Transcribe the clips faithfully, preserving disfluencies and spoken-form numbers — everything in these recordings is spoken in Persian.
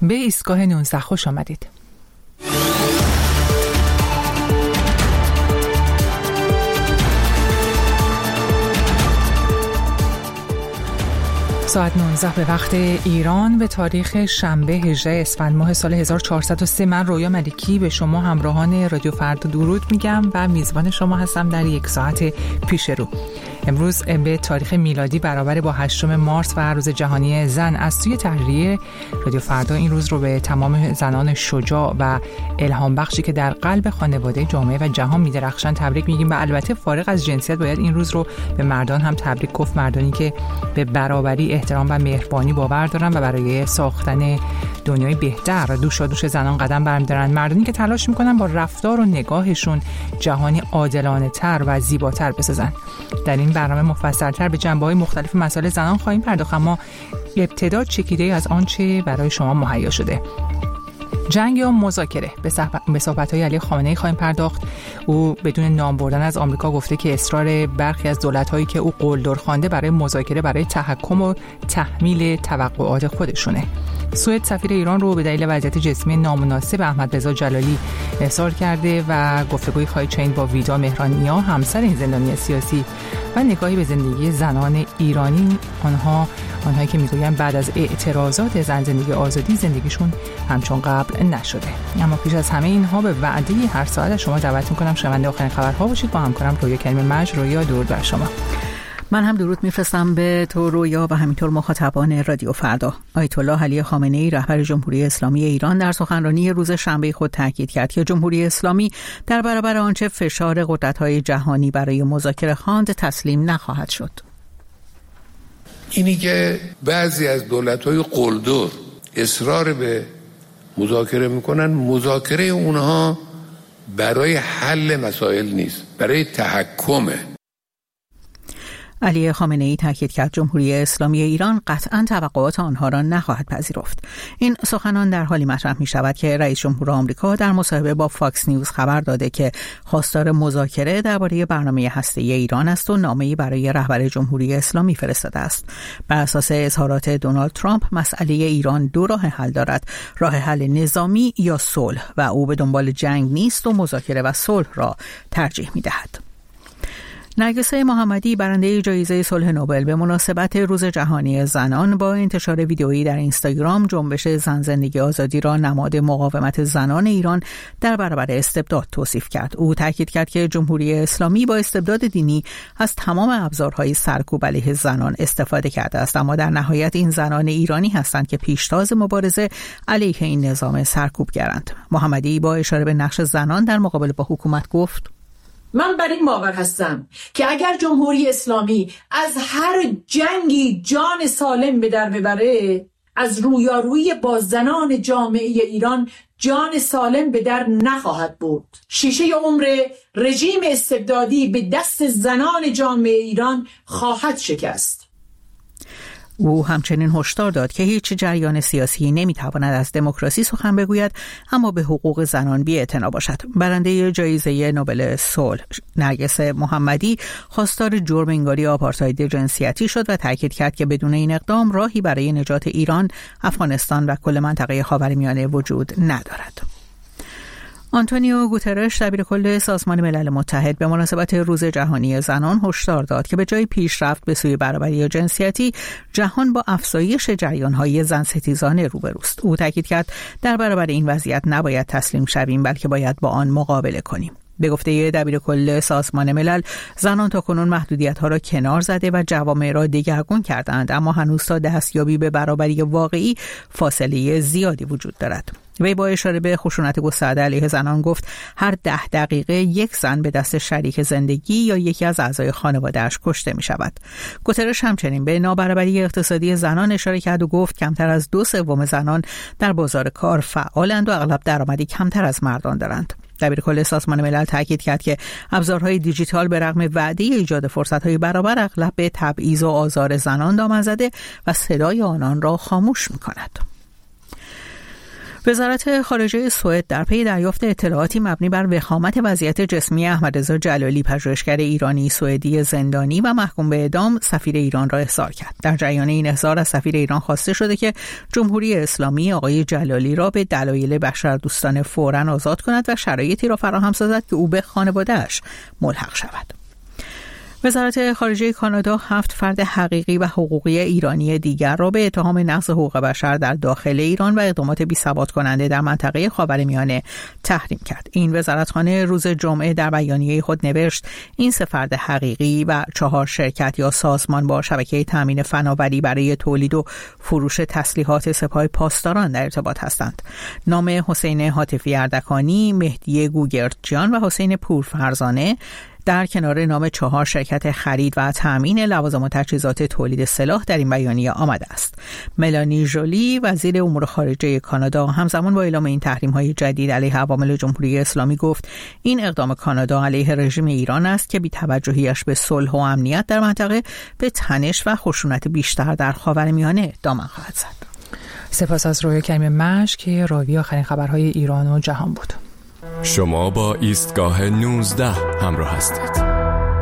به ایستگاه نوزده خوش آمدید. ساعت نوزده به وقت ایران به تاریخ شنبه هجده اسفند ماه سال هزار و چهارصد و سه. من رویا ملکی به شما همراهان رادیو فردا درود میگم و میزبان شما هستم در یک ساعت پیش رو. امروز به تاریخ میلادی برابر با هشتم مارس و روز جهانی زن. از سوی تحریریه رادیو فردا این روز رو به تمام زنان شجاع و الهام بخشی که در قلب خانواده، جامعه و جهان میدرخشن تبریک میگیم و البته فارغ از جنسیت باید این روز رو به مردان هم تبریک گفت، مردانی که به برابری، احترام و مهربانی باور دارن و برای ساختن دنیای بهتر دوشا دوش زنان قدم برمی‌دارن، مردانی که تلاش میکنن با رفتار و نگاهشون جهانی عادلانه تر و زیباتر بسازن. در این برنامه مفصل‌تر به جنبه‌های مختلف مسائل زنان خواهیم پرداخت، اما ابتدا چکیده از آنچه برای شما مهیا شده. جنگ یا مذاکره؟ به صحبت‌های علی خامنه‌ای خواهیم پرداخت. او بدون نام بردن از آمریکا گفته که اصرار برخی از دولت‌هایی که او قلدر خوانده برای مذاکره برای تحکم و تحمیل توقعات خودشونه. سوئد سفیر ایران رو به دلیل وضعیت جسمی نامناسب احمد رضا جلالی احضار کرده و گفتگوی خواهید شنید با ویدا مهرانیا، همسر این زندانی سیاسی، و نگاهی به زندگی زنان ایرانی، آنها آنهایی که میگویند بعد از اعتراضات زن زندگی آزادی زندگیشون همچون قبل نشده. اما پیش از همه اینها به وعده هر ساعت شما دعوت میکنم شنونده آخرین خبرها باشید. با همکارم رویا کریم مج. رویا، درود بر شما. من هم درود میفرستم به تو رویا و همینطور مخاطبان رادیو فردا. آیت الله علی خامنه‌ای رهبر جمهوری اسلامی ایران در سخنرانی روز شنبه خود تاکید کرد که جمهوری اسلامی در برابر آنچه فشار قدرت‌های جهانی برای مذاکره خواند تسلیم نخواهد شد. اینی که بعضی از دولت‌های قلدر اصرار به مذاکره میکنن، مذاکره اونها برای حل مسائل نیست، برای تحکمه. علی خامنه‌ای تاکید کرد جمهوری اسلامی ایران قطعاً توقعات آنها را نخواهد پذیرفت. این سخنان در حالی مطرح می شود که رئیس جمهور آمریکا در مصاحبه با فاکس نیوز خبر داده که خواستار مذاکره درباره برنامه هسته‌ای ایران است و نامه‌ای برای رهبر جمهوری اسلامی فرستاده است. بر اساس اظهارات دونالد ترامپ مسئله ایران دو راه حل دارد: راه حل نظامی یا صلح، و او به دنبال جنگ نیست و مذاکره و صلح را ترجیح می دهد. نرگسه محمدی برنده جایزه صلح نوبل به مناسبت روز جهانی زنان با انتشار ویدئویی در اینستاگرام جنبش زن زندگی آزادی را نماد مقاومت زنان ایران در برابر استبداد توصیف کرد. او تاکید کرد که جمهوری اسلامی با استبداد دینی از تمام ابزارهای سرکوب علیه زنان استفاده کرده است، اما در نهایت این زنان ایرانی هستند که پیشتاز مبارزه علیه این نظام سرکوبگرند. محمدی با اشاره به نقش زنان در مقابله با حکومت گفت: من بر این باور هستم که اگر جمهوری اسلامی از هر جنگی جان سالم به در ببره، از رویارویی با زنان جامعه ایران جان سالم به در نخواهد برد. شیشه عمر رژیم استبدادی به دست زنان جامعه ایران خواهد شکست. او همچنین هشدار داد که هیچ جریان سیاسی نمیتواند از دموکراسی سخن بگوید اما به حقوق زنان بی‌اعتنا باشد. برنده جایزه نوبل صلح نرگسه محمدی خواستار جرم انگاری آپارتاید جنسیتی شد و تاکید کرد که بدون این اقدام راهی برای نجات ایران، افغانستان و کل منطقه خاورمیانه وجود ندارد. آنتونیو گوترش دبیر کل سازمان ملل متحد به مناسبت روز جهانی زنان هشدار داد که به جای پیشرفت به سوی برابری جنسیتی، جهان با افزایش جریان‌های زن ستیزانه روبروست. او تاکید کرد در برابر این وضعیت نباید تسلیم شویم، بلکه باید با آن مقابله کنیم. به گفته دبیر کل سازمان ملل، زنان تاکنون محدودیت‌ها را کنار زده و جوامع را دگرگون کردند، اما هنوز تا دستیابی به برابری واقعی فاصله زیادی وجود دارد. وی با اشاره به خشونت گسترده علیه زنان گفت هر ده دقیقه یک زن به دست شریک زندگی یا یکی از اعضای خانواده‌اش کشته می شود. گوترش همچنین به نابرابری اقتصادی زنان اشاره کرد و گفت کمتر از دو سوم زنان در بازار کار فعالند و اغلب درآمدی کمتر از مردان دارند. دبیرکل سازمان ملل تاکید کرد که ابزارهای دیجیتال به رغم وعده ایجاد فرصت‌های برابر اغلب به تبعیض و آزار زنان دامن زده و صدای آنان را خاموش می‌کند. وزارت خارجه سوئد در پی دریافت اطلاعاتی مبنی بر وخامت وضعیت جسمی احمدرضا جلالی، پژوهشگر ایرانی سوئدی زندانی و محکوم به اعدام، سفیر ایران را احضار کرد. در جریان این احضار از سفیر ایران خواسته شده که جمهوری اسلامی آقای جلالی را به دلایل بشردوستانه فوراً آزاد کند و شرایطی را فراهم سازد که او به خانواده‌اش ملحق شود. وزارت خارجه کانادا هفت فرد حقیقی و حقوقی ایرانی دیگر را به اتهام نقض حقوق بشر در داخل ایران و اقدامات بی‌ثبات کننده در منطقه خاورمیانه تحریم کرد. این وزارتخانه روز جمعه در بیانیه خود نوشت این سه فرد حقیقی و چهار شرکت یا سازمان با شبکه تامین فناوری برای تولید و فروش تسلیحات سپاه پاسداران در ارتباط هستند. نام حسین حاتفی اردکانی، مهدی گوگردجیان و حسین پورفرزانه در کنار نام چهار شرکت خرید و تامین لوازم و تجهیزات تولید سلاح در این بیانیه آمده است. ملانی ژولی وزیر امور خارجه کانادا همزمان با اعلام این تحریم‌های جدید علیه عوامل جمهوری اسلامی گفت این اقدام کانادا علیه رژیم ایران است که بی‌توجهی‌اش به صلح و امنیت در منطقه به تنش و خشونت بیشتر در خاورمیانه دامن خواهد زد. سپاس از رویا کریم مشک که راوی آخرین خبرهای ایران و جهان بود. شما با ایستگاه نوزده همراه هستید.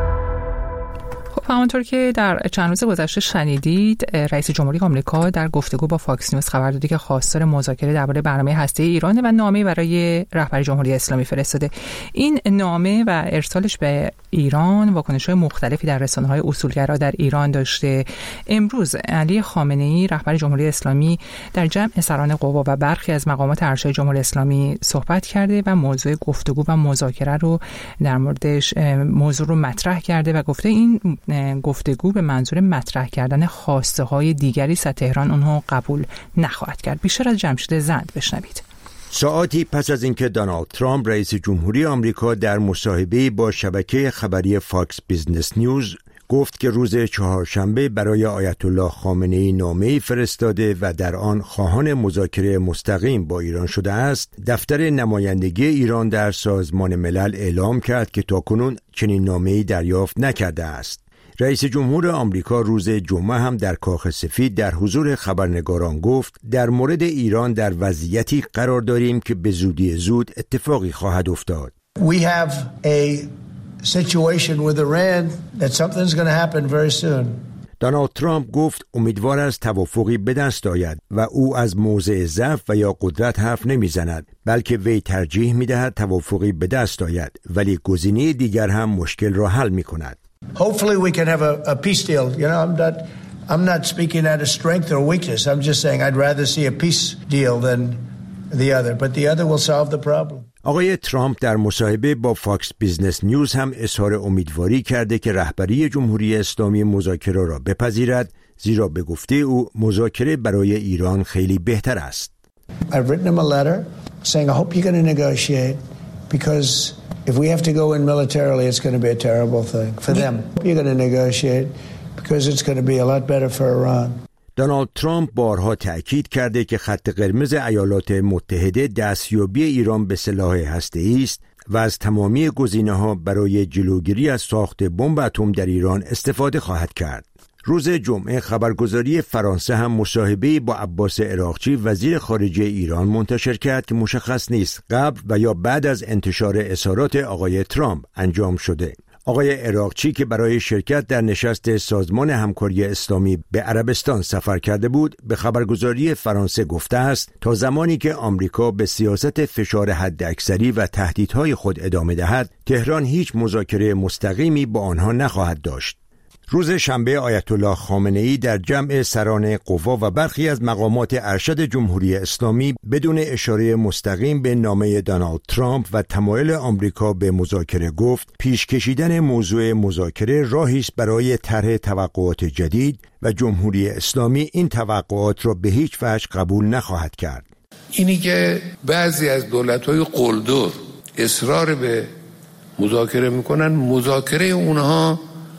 خب همانطور که در چند روز گذشته شنیدید، رئیس جمهوری آمریکا در گفتگو با فاکس نیوز خبر داده که خواستار مذاکره درباره برنامه هسته‌ای ایران و نامه برای رهبر جمهوری اسلامی فرستاده. این نامه و ارسالش به ایران واکنش‌های مختلفی در رسانه‌های اصولگرا در ایران داشته. امروز علی خامنه‌ای رهبر جمهوری اسلامی در جمع سران قوا و برخی از مقامات ارشد جمهوری اسلامی صحبت کرده و موضوع گفتگو و مذاکره رو در موردش موضوع رو مطرح کرده و گفته این گفتگو به منظور مطرح کردن خواسته های دیگری است، تهران اونها قبول نخواهد کرد. بیشتر از جمشید زند بشنوید. ساعاتی پس از اینکه دونالد ترامپ رئیس جمهوری آمریکا در مصاحبه با شبکه خبری فاکس بیزنس نیوز گفت که روز چهارشنبه برای آیت الله خامنه‌ای نامه‌ای فرستاده و در آن خواهان مذاکره مستقیم با ایران شده است، دفتر نمایندگی ایران در سازمان ملل اعلام کرد که تاکنون چنین نامه‌ای دریافت نکرده است. رئیس جمهور آمریکا روز جمعه هم در کاخ سفید در حضور خبرنگاران گفت در مورد ایران در وضعیتی قرار داریم که به زودی زود اتفاقی خواهد افتاد. We have a situation with Iran that something's going to happen very soon. دونالد ترامپ گفت امیدوار است توافقی به دست آید و او از موضع ضعف و یا قدرت حرف نمیزند، بلکه وی ترجیح میدهد توافقی به دست آید، ولی گزینه دیگر هم مشکل را حل میکند. Hopefully we can have a, a peace deal. You know, I'm not, I'm not speaking out of strength or weakness. I'm just saying I'd rather see a peace deal than the other. But the other will solve the problem. آقای ترامپ در مصاحبه با فاکس بیزنس نیوز هم اظهار امیدواری کرده که رهبری جمهوری اسلامی مذاکره را بپذیرد، زیرا به گفته او مذاکره برای ایران خیلی بهتر است. I've written him a letter saying I hope you're going to negotiate because if we have to go in militarily, it's going to be a terrible thing for them. You're going to negotiate because it's going to be a lot better for Iran. دونالد ترامپ بارها تأکید کرده که خط قرمز ایالات متحده دستیابی ایران به سلاح هسته‌ای است و از تمامی گزینه‌ها برای جلوگیری از ساخت بمب اتم در ایران استفاده خواهد کرد. روز جمعه خبرگزاری فرانسه هم مصاحبه‌ای با عباس عراقچی وزیر خارجه ایران منتشر کرد که مشخص نیست قبل و یا بعد از انتشار اظهارات آقای ترامپ انجام شده. آقای عراقچی که برای شرکت در نشست سازمان همکاری اسلامی به عربستان سفر کرده بود، به خبرگزاری فرانسه گفته است تا زمانی که آمریکا به سیاست فشار حداکثری و تهدیدهای خود ادامه دهد، تهران هیچ مذاکره مستقیمی با آنها نخواهد داشت. روز شنبه آیت الله خامنه‌ای در جمع سران قوا و برخی از مقامات ارشد جمهوری اسلامی بدون اشاره مستقیم به نامه دونالد ترامپ و تمایل آمریکا به مذاکره گفت پیش کشیدن موضوع مذاکره راهی است برای طرح توقعات جدید و جمهوری اسلامی این توقعات را به هیچ وجه قبول نخواهد کرد. اینی که بعضی از دولت‌های قلدر اصرار به مذاکره میکنن، مذاکره اونها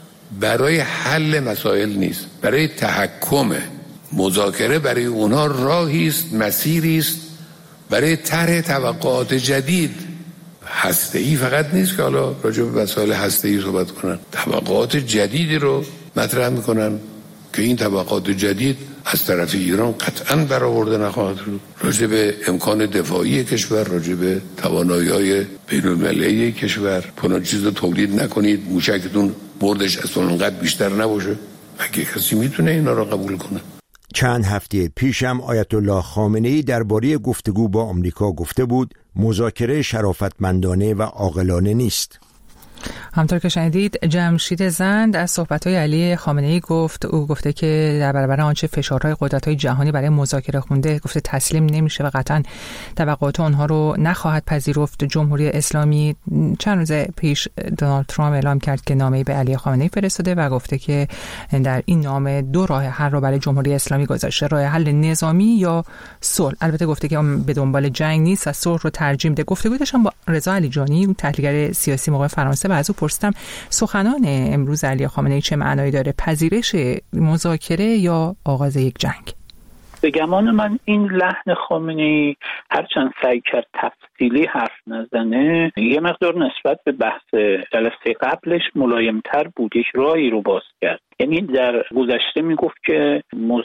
برای حل مسائل نیست، برای تحکم. مذاکره برای اونها راهی است، مسیری است برای طرح توقعات جدید. هسته‌ای فقط نیست که حالا راجع به مسائل هسته‌ای صحبت کنن، توقعات جدیدی رو مطرح میکنن که این طبقات جدید از طرف ایران قطعاً برآورده نخواهد شد. راجع به امکان دفاعی کشور، راجع به توانایی‌های بین‌المللی کشور، فلان چیز رو تولید نکنید، موشکتون بردش از اونقدر بیشتر نباشه. اگه کسی میتونه اینا رو قبول کنه. چند هفته پیش هم آیت الله خامنه‌ای درباره گفتگو با آمریکا گفته بود مذاکره شرافتمندانه و عاقلانه نیست. همطور که شنیدید جمشید زند از صحبت‌های علی خامنه‌ای گفت. او گفته که در برابر آنچه فشارهای قدرت‌های جهانی برای مذاکره خونده، گفته تسلیم نمیشه و قطعاً توقعات آنها رو نخواهد پذیرفت. جمهوری اسلامی چند روز پیش دونالد ترامپ اعلام کرد که نامه‌ای به علی خامنه‌ای فرستاده و گفته که در این نامه دو راه حل رو برای جمهوری اسلامی گذاشته: راه حل نظامی یا صلح. البته گفته که اون به دنبال جنگ نیست و صلح رو ترجیح میده. گفتگو داشتم با رضا علیجانی، تحلیلگر سیاسی موقع فرانسه، و از او پرسیدم سخنان امروز علی خامنه‌ای چه معنایی داره؟ پذیرش مذاکره یا آغاز یک جنگ؟ به گمان من این لحن خامنه‌ای هرچند سعی کرد تفصیلی حرف نزنه، یه مقدار نسبت به بحث جلسه قبلش ملایم‌تر بود، یک راهی رو باز کرد. یعنی در گذشته میگفت که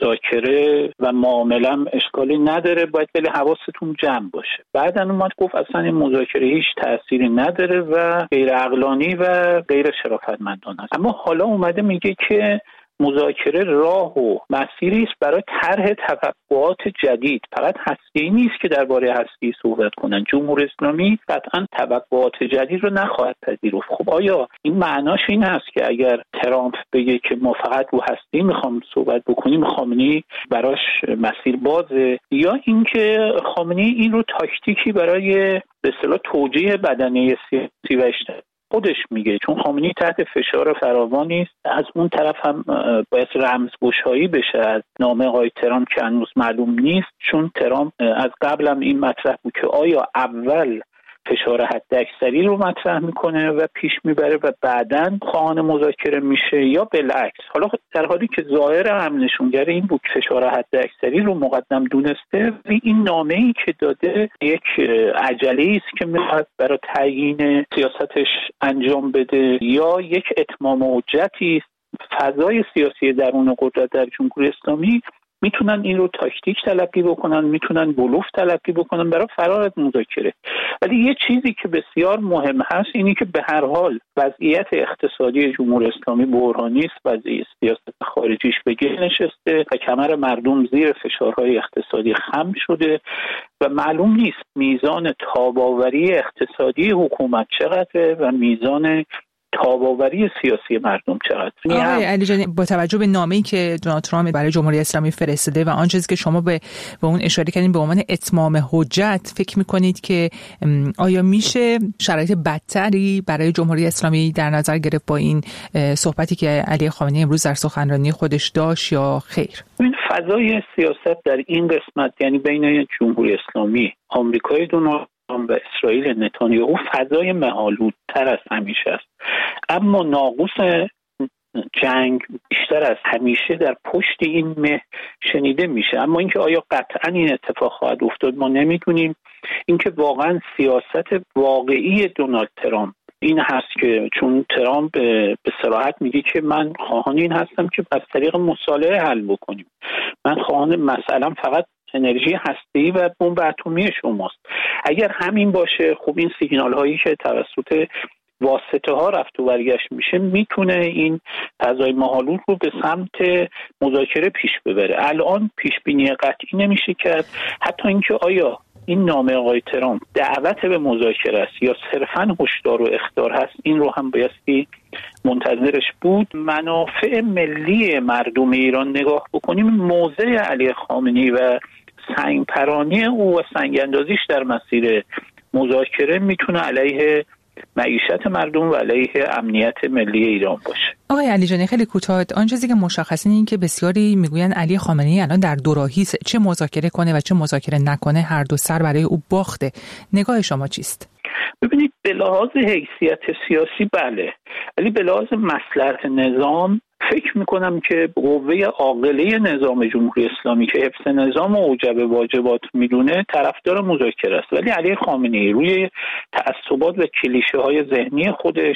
مذاکره و معامله اشکالی نداره، باید ولی حواستون جمع باشه. بعداً اومد گفت اصلا این مذاکره هیچ تأثیری نداره و غیر عقلانی و غیر شرافتمندانه است. اما حالا اومده میگه که مذاکره راه و مسیری است برای طرح توقعات جدید. فقط هسته‌ای نیست که درباره هستی صحبت کنن. جمهوری اسلامی قطعا توقعات جدید رو نخواهد پذیرفت. خب آیا این معناش این هست که اگر ترامپ بگه که ما فقط رو هستی میخوام صحبت بکنیم، خامنه‌ای براش مسیر بازه، یا اینکه خامنه‌ای این رو تاکتیکی برای به اصطلاح توجیه بدنه سیاسی و اجتماعی خودش میگه؟ چون خامنه‌ای تحت فشار فراوانی است. از اون طرف هم باید رمزگشایی بشه از نامه آقای ترامپ که هنوز معلوم نیست، چون ترامپ از قبل هم این مطرح بود که آیا اول فشار حداکثری رو مطرح میکنه و پیش میبره و بعداً خواهان مذاکره میشه، یا بالعکس. حالا در حالی که ظاهر هم نشونگر این بود که فشار حداکثری رو مقدم دونسته، این نامه‌ای که داده یک عجله‌ای است که میخواد برای تعیین سیاستش انجام بده، یا یک اتمام حجتی است. فضای سیاسی درون قدرت در جمهوری اسلامی میتونن این رو تاکتیک تلقی بکنن، میتونن بلوف تلقی بکنن برای فرار از مذاکره. ولی یه چیزی که بسیار مهم هست اینی که به هر حال وضعیت اقتصادی جمهوری اسلامی بحرانی است، وضعیت سیاست خارجیش به گل نشسته و کمر مردم زیر فشارهای اقتصادی خم شده و معلوم نیست میزان تاب‌آوری اقتصادی حکومت چقدره و میزان تاب‌آوری سیاسی مردم چقدر. آقای علیجانی، با توجه به نامه‌ای که دونالد ترامپ برای جمهوری اسلامی فرستاده و آن چیزی که شما به به اون اشاره کردین به عنوان اتمام حجت، فکر می‌کنید که آیا میشه شرایط بدتری برای جمهوری اسلامی در نظر گرفت با این صحبتی که علی خامنه‌ای امروز در سخنرانی خودش داشت یا خیر؟ این فضای سیاست در این قسمت، یعنی بین جمهوری اسلامی، آمریکای دونالد و اسرائیل نتانیاهو، فضای مه‌آلودتر از همیشه است. اما ناقوس جنگ بیشتر از همیشه در پشت این مه شنیده میشه. اما اینکه آیا قطعا این اتفاق خواهد افتاد ما نمیدونیم. اینکه واقعا سیاست واقعی دونالد ترامپ این هست که چون ترامپ به صراحت میگه که من خواهان این هستم که از طریق مصالحه حل بکنیم، من خواهان مثلا فقط انرژی هسته‌ای و بمب اتمی شماست. اگر همین باشه، خب این سیگنال هایی که توسط واسطه ها رفت و برگشت میشه میتونه این فضای مه‌آلود رو به سمت مذاکره پیش ببره. الان پیش بینی قطعی نمیشه کرد. حتی اینکه آیا این نامه آقای ترامپ دعوت به مذاکره است یا صرفاً هشدار و اخطار هست، این رو هم بایستی منتظرش بود. منافع ملی مردم ایران نگاه بکنیم، موضع علی خامنه‌ای و سنگ پرانی او و سنگ اندازیش در مسیر مذاکره میتونه علیه معیشت مردم و علیه امنیت ملی ایران باشه. آقای علیجانی، خیلی کوتاه، آن چیزی که مشخصه این که بسیاری میگوین علی خامنه‌ای الان در دوراهی، چه مذاکره کنه و چه مذاکره نکنه هر دو سر برای او باخته. نگاه شما چیست؟ ببینید، به لحاظ حیثیت سیاسی بله، ولی به لحاظ مصلحت نظام فکر میکنم که قوه عاقله نظام جمهوری اسلامی که حفظ نظام و اوجب واجبات میدونه طرفدار مذاکره است، ولی علی خامنه‌ای روی تعصبات و کلیشه های ذهنی خودش،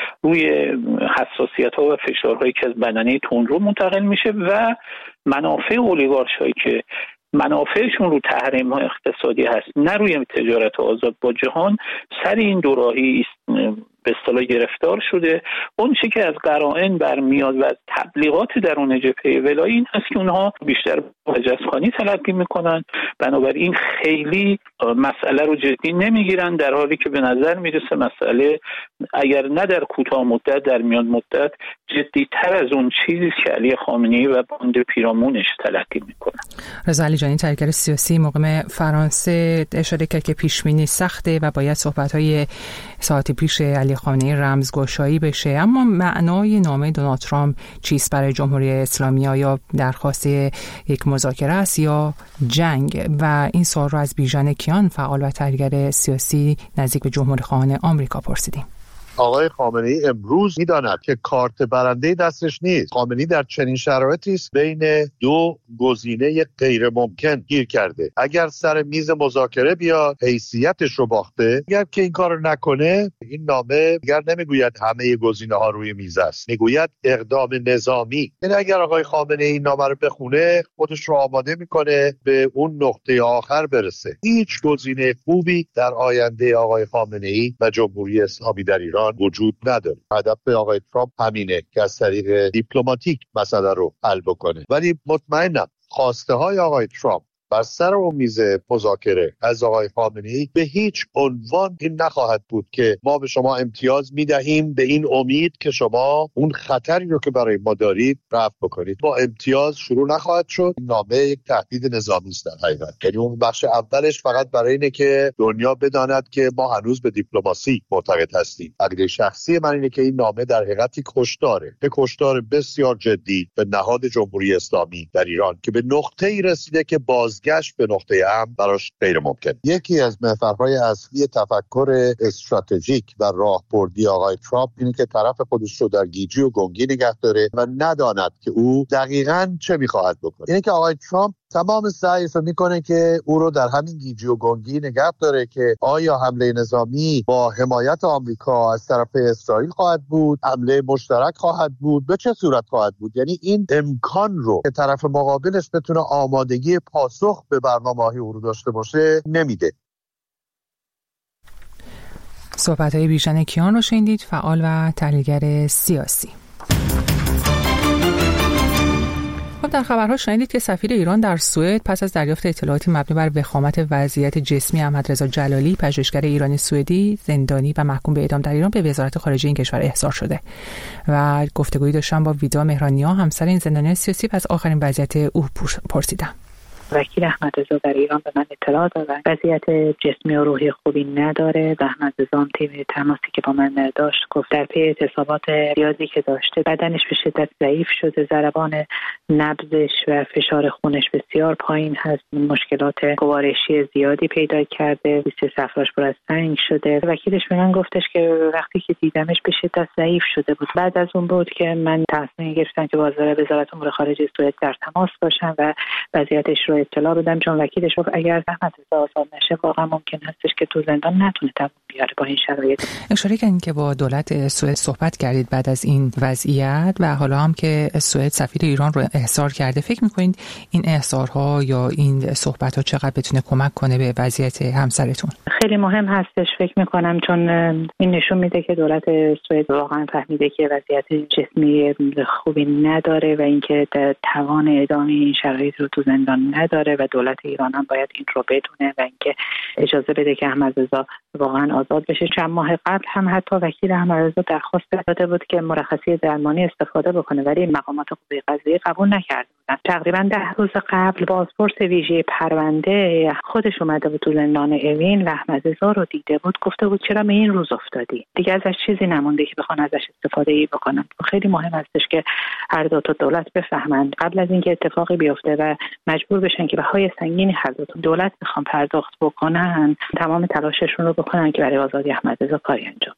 روی حساسیت ها و فشارهایی که از بدنه تندرو منتقل میشه و منافع اولیگارش هایی که منافعشون رو تحریم های اقتصادی هست نه روی تجارت آزاد با جهان، سر این دوراهی به اصطلاح گرفتار شده. اون چیزی که از قرائن برمیاد و از تبلیغات درون جبهه ولایی این هست که اونها بیشتر مجازخوانی تلقی میکنن، بنابراین خیلی مسئله رو جدی نمیگیرن، در حالی که به نظر میرسه مسئله اگر نه در کوتاه مدت در میان مدت جدی‌تر از اون چیزی که علی خامنه‌ای و باند پیرامونش تلقی میکنن. رضا علیجانی، تحلیلگر سیاسی مقیم فرانسه، اشاره کرد که پیش‌بینی سخته و باید صحبت‌های ساعتی پیش علی خامنه‌ای رمزگشایی بشه، اما معنای نامه دونالد ترامپ چیست برای جمهوری اسلامی؟ آیا درخواست یک مذاکره است یا جنگ؟ و این سوال رو از بیژن کیان، فعال و تحلیلگر سیاسی نزدیک به جمهوری خواهان آمریکا پرسیدیم. آقای خامنه‌ای امروز می‌داند که کارت برنده دستش نیست. خامنه‌ای در چنین شرایطی است بین دو گزینه غیر ممکن گیر کرده. اگر سر میز مذاکره بیاد حیثیتش رو باخته، اگر که این کارو نکنه این نامه دیگر نمیگوید همه گزینه‌ها روی میز است، میگوید اقدام نظامی. یعنی اگر آقای خامنه‌ای این نامه رو بخونه خودش رو آماده میکنه به اون نقطه آخر برسه. هیچ گزینه خوبی در آینده آقای خامنه‌ای و جمهوری اسلامی در ایران وجود نداره. هدف آقای ترامپ همینه که از طریق دیپلماتیک مسئله رو حل بکنه، ولی مطمئنم خواسته های آقای ترامپ بر سر اون میز مذاکره از آقای خامنه‌ای به هیچ عنوان این نخواهد بود که ما به شما امتیاز میدهیم به این امید که شما اون خطری رو که برای ما دارید رفع بکنید. با امتیاز شروع نخواهد شد. این نامه یک تهدید نظامی است در حقیقت. یعنی اون بخش اولش فقط برای اینه که دنیا بداند که ما هنوز به دیپلماسی معتقد هستیم. عقیده شخصی من اینه که این نامه در حقیقت کشتاره، به کشتار بسیار جدی به نهاد جمهوری اسلامی در ایران که به نقطه‌ای رسیده که باز گشت به نقطه هم براش غیر ممکن. یکی از محورهای اصلی تفکر استراتژیک و راهبردی آقای ترامپ اینه که طرف خودش رو در گیجی و گنگی نگه داره و نداند که او دقیقاً چه میخواهد بکنه. اینه که آقای ترامپ تمام سعیش رو میکنه که او رو در همین گیجی و گنگی نگه داره که آیا حمله نظامی با حمایت آمریکا از طرف اسرائیل خواهد بود، حمله مشترک خواهد بود، به چه صورت خواهد بود. یعنی این امکان رو که طرف مقابلش بتونه آمادگی پاسخ به برنامه‌های او رو داشته باشه نمیده. صحبت‌های بیژن کیان رو شنیدید، فعال و تحلیلگر سیاسی. خب در خبرها شنیدید که سفیر ایران در سوئد پس از دریافت اطلاعاتی مبنی بر وخامت وضعیت جسمی احمدرضا جلالی، پژوهشگر ایرانی سوئدی زندانی و محکوم به اعدام در ایران، به وزارت خارجه این کشور احضار شده و گفتگویی داشتم با ویدا مهرانیا، همسر این زندانی سیاسی، و از آخرین وضعیت او پرسیدم. وکیل احمدرضا در ایران به من اطلاع دادن وضعیت جسمی و روحی خوبی نداره و احمدرضا تیم تماسی که با من داشت گفت در پی اعتصابات زیادی که داشته بدنش به شدت ضعیف شده، ضربان نبضش و فشار خونش بسیار پایین هست، مشکلات گوارشی زیادی پیدا کرده، لیست صفراش پر از سنگ شده. وکیلش به من گفتش که وقتی که دیدمش به شدت ضعیف شده بود. بعد از اون بود که من تصمیم گرفتم که با وزارت امور خارجه سوئد در تماس باشم و وضعیتش رو اطلاع بدم، چون وکیلش گفت اگر احمدرضا آزاد نشه واقعا ممکن هستش که تو زندان نتونه تموم بیاره با این شرایط. اشاره کردین که با دولت سوئد صحبت کردید بعد از این وضعیت و حالا هم که سوئد سفیر ایران رو احضار کرده، فکر می‌کنید این احضارها یا این صحبت‌ها چقدر بتونه کمک کنه به وضعیت همسرتون؟ خیلی مهم هستش فکر می‌کنم، چون این نشون میده که دولت سوئد واقعا فهمیده که وضعیت جسمی خوبی نداره و اینکه توان ادامه این شرایط رو تو زندان نداره و دولت ایران هم باید این رو بدونه و اینکه اجازه بده که احمدرضا واقعا آزاد بشه. چند ماه قبل هم حتی وکیل احمدرضا درخواست داده بود که مرخصی درمانی استفاده بکنه، ولی مقامات قوه قضاییه قبول نکرده بودن. تقریبا ده روز قبل بازپرس ویژه پرونده خودش اومده بود تو زندان اوین و احمدرضا رو دیده بود، گفته بود چرا به این روز افتادی؟ دیگه ازش چیزی نمونده که بخوان ازش استفاده ای بکنن. خیلی مهم هستش که هر دو تا دولت بفهمند قبل از اینکه اتفاقی بیفته و مجبور بشن که بهای سنگینی هر دو تا دولت بخوام پرداخت بکنن، تمام تلاششون رو بکنن که برای آزادی احمدرضا کاری انجام بشه.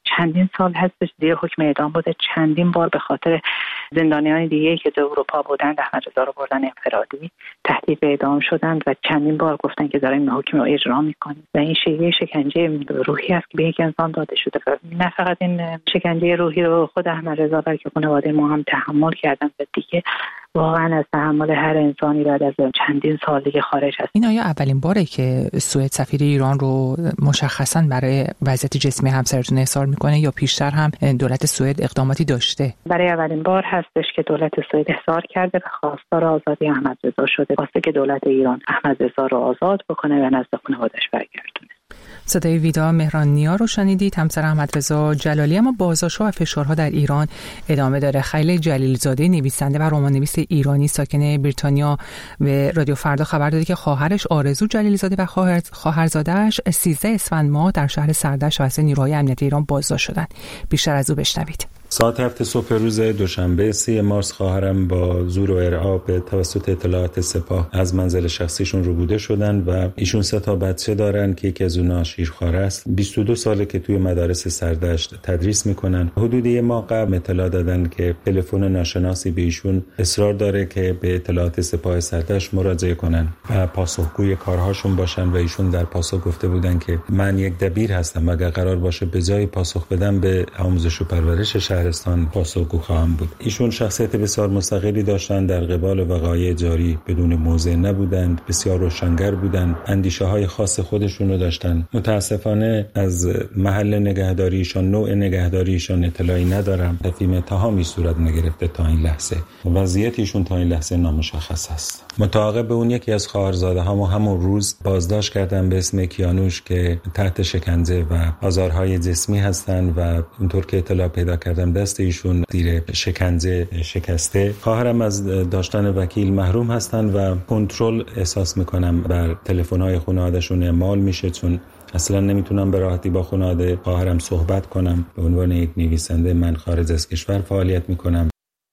چندین سال هستش زیر حکم اعدام بوده. چندین بار به خاطر زندانیان دیگه که تو اروپا بودن احمد رضا رو بردن انفرادی تهدید به اعدام شدند و چندین بار گفتن که داریم حکم رو اجرا میکنیم و این شیوه شکنجه روحی است که به یک انسان داده شده. و نه فقط این شکنجه روحی رو خود احمد رضا بلکه خانواده ما هم تحمل کردن و دیگه واقعا از تحمل هر انسانی بعد از چندین سال دیگه خارج هست. این آیا اولین باره که سوئد سفیر ایران رو مشخصاً برای وضعیت جسمی همسرتون احضار میکنه یا پیشتر هم دولت سوئد اقداماتی داشته؟ برای اولین بار هستش که دولت سوئد احضار کرده و خواستار آزادی احمد رضا شده. خواسته که دولت ایران احمد رضا رو آزاد بکنه و نزد خانواده‌اش برگردونه. صدای ویدا مهرانیا رو شنیدید، همسر احمد رضا جلالی. اما بازداشت‌ها و فشارها در ایران ادامه داره. خلیل جلیلزاده نویسنده و رمان‌نویس ایرانی ساکن بریتانیا به رادیو فردا خبر داده که خواهرش آرزو جلیلزاده و خواهر خواهرزاده‌اش سیزده اسفند ماه در شهر سردش توسط نیروهای امنیتی ایران بازداشت شدند. بیشتر از او بشنوید. ساعت هفت صبح روز دوشنبه سی مارس خواهرم با زور و ارعاب توسط اطلاعات سپاه از منزل شخصیشون ربوده شدن و ایشون سه تا بچه دارن که یکی از اونها شیرخواره است. بیست و دو ساله که توی مدارس سردشت تدریس میکنن. حدود یک ماه قبل اطلاع دادن که تلفن ناشناسی به ایشون اصرار داره که به اطلاعات سپاه سردشت مراجعه کنن و پاسخگوی کارهاشون باشن و ایشون در پاسخ گفته بودن که من یک دبیر هستم، اگر قرار باشه به جای پاسخ بدم به آموزش و پرورش شهرستان پاسخگو خواهم بود. ایشون شخصیت بسیار مستقلی داشتن، در قبال وقایع جاری بدون موضع نبودند، بسیار روشنگر بودند، اندیشه های خاص خودشون رو داشتن. متاسفانه از محل نگهداریشان، نوع نگهداریشان اطلاعی ندارم. تفهیم اتهامی صورت نگرفته تا این لحظه. وضعیتشون تا این لحظه نامشخص است. متعاقب به اون یکی از خواهرزاده هامو همون روز بازداشت کردن به اسم کیانوش که تحت شکنجه و آزارهای جسمی هستن و اونطور که اطلاع پیدا کردم دست ایشون زیر شکنجه شکسته. خواهرم از داشتن وکیل محروم هستن و کنترل احساس میکنم بر تلفن‌های خانواده‌شون اعمال میشه، چون اصلا نمیتونم به راحتی با خانواده خواهرم صحبت کنم. به عنوان یک نویسنده من خارج از کشور فعالیت میکنم.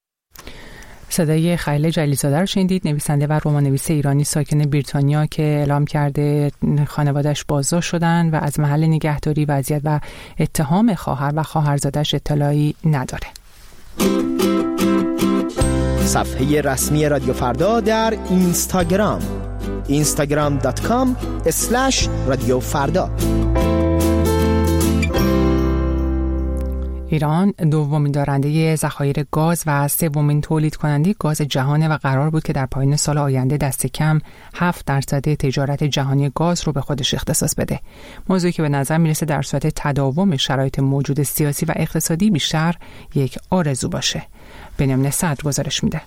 صدای خلیل جلیلزاده رو شنیدید، نویسنده و رمان‌نویس ایرانی ساکن بریتانیا که اعلام کرده خانواده‌اش بازداشت شدن و از محل نگهداری وضعیت و اتهام خواهر و خواهرزاده‌اش اطلاعی نداره. صفحه رسمی رادیو فردا در اینستاگرام اینستاگرام دات کام اسلش رادیو فردا. ایران دومین دارنده ذخایر گاز و سومین تولید کننده گاز جهان و قرار بود که در پایان سال آینده دست کم هفت درصد تجارت جهانی گاز رو به خودش اختصاص بده. موضوعی که به نظر میرسه در صورت تداوم شرایط موجود سیاسی و اقتصادی بیشتر یک آرزو باشه. بنیامین صدر گزارش میده.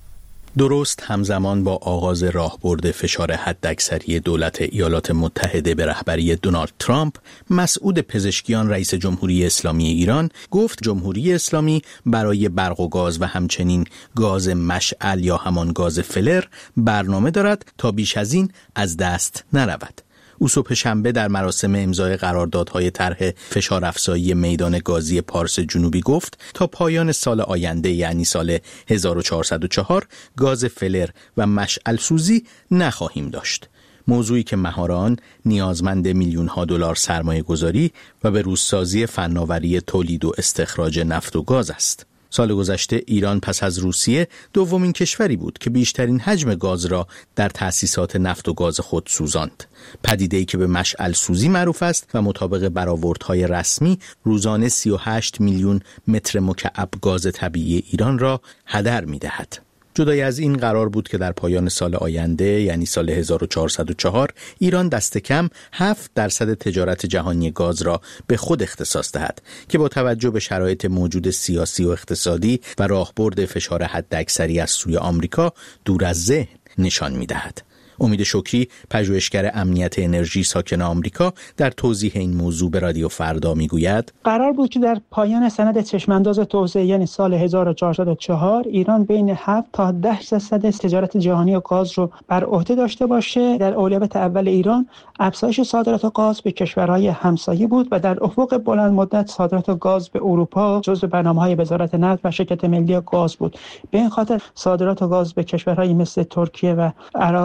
درست همزمان با آغاز راهبرد فشار حداکثری دولت ایالات متحده به رهبری دونالد ترامپ، مسعود پزشکیان رئیس جمهوری اسلامی ایران گفت جمهوری اسلامی برای برق و گاز و همچنین گاز مشعل یا همان گاز فلر برنامه دارد تا بیش از این از دست نرود. او صبح شنبه در مراسم امضای قراردادهای طرح فشارافزایی میدان گازی پارس جنوبی گفت تا پایان سال آینده یعنی سال هزار و چهارصد و چهار گاز فلر و مشعل سوزی نخواهیم داشت. موضوعی که مهاران نیازمند میلیون ها دلار سرمایه گذاری و به روزسازی فناوری تولید و استخراج نفت و گاز است. سال گذشته ایران پس از روسیه دومین کشوری بود که بیشترین حجم گاز را در تأسیسات نفت و گاز خود سوزاند. پدیده‌ای که به مشعل سوزی معروف است و مطابق برآوردهای رسمی روزانه سی و هشت میلیون متر مکعب گاز طبیعی ایران را هدر می‌دهد. جدای از این قرار بود که در پایان سال آینده یعنی سال هزار و چهارصد و چهار ایران دست کم هفت درصد تجارت جهانی گاز را به خود اختصاص دهد که با توجه به شرایط موجود سیاسی و اقتصادی و راهبرد فشار حداکثری از سوی آمریکا دور از ذهن نشان می‌دهد. امید شکری پژوهشگر امنیت انرژی ساکن آمریکا در توضیح این موضوع به رادیو فردا میگوید قرار بود که در پایان سند چشمانداز توسعه یعنی سال هزار و چهارصد و چهار ایران بین هفت تا ده درصد تجارت جهانی گاز رو بر عهده داشته باشه. در اولویت اول ایران افزایش صادرات گاز به کشورهای همسایه بود و در افق بلند مدت صادرات گاز به اروپا جزو برنامه‌های وزارت نفت و شرکت ملی گاز بود. به این خاطر صادرات گاز به کشورهای مثل ترکیه و عراق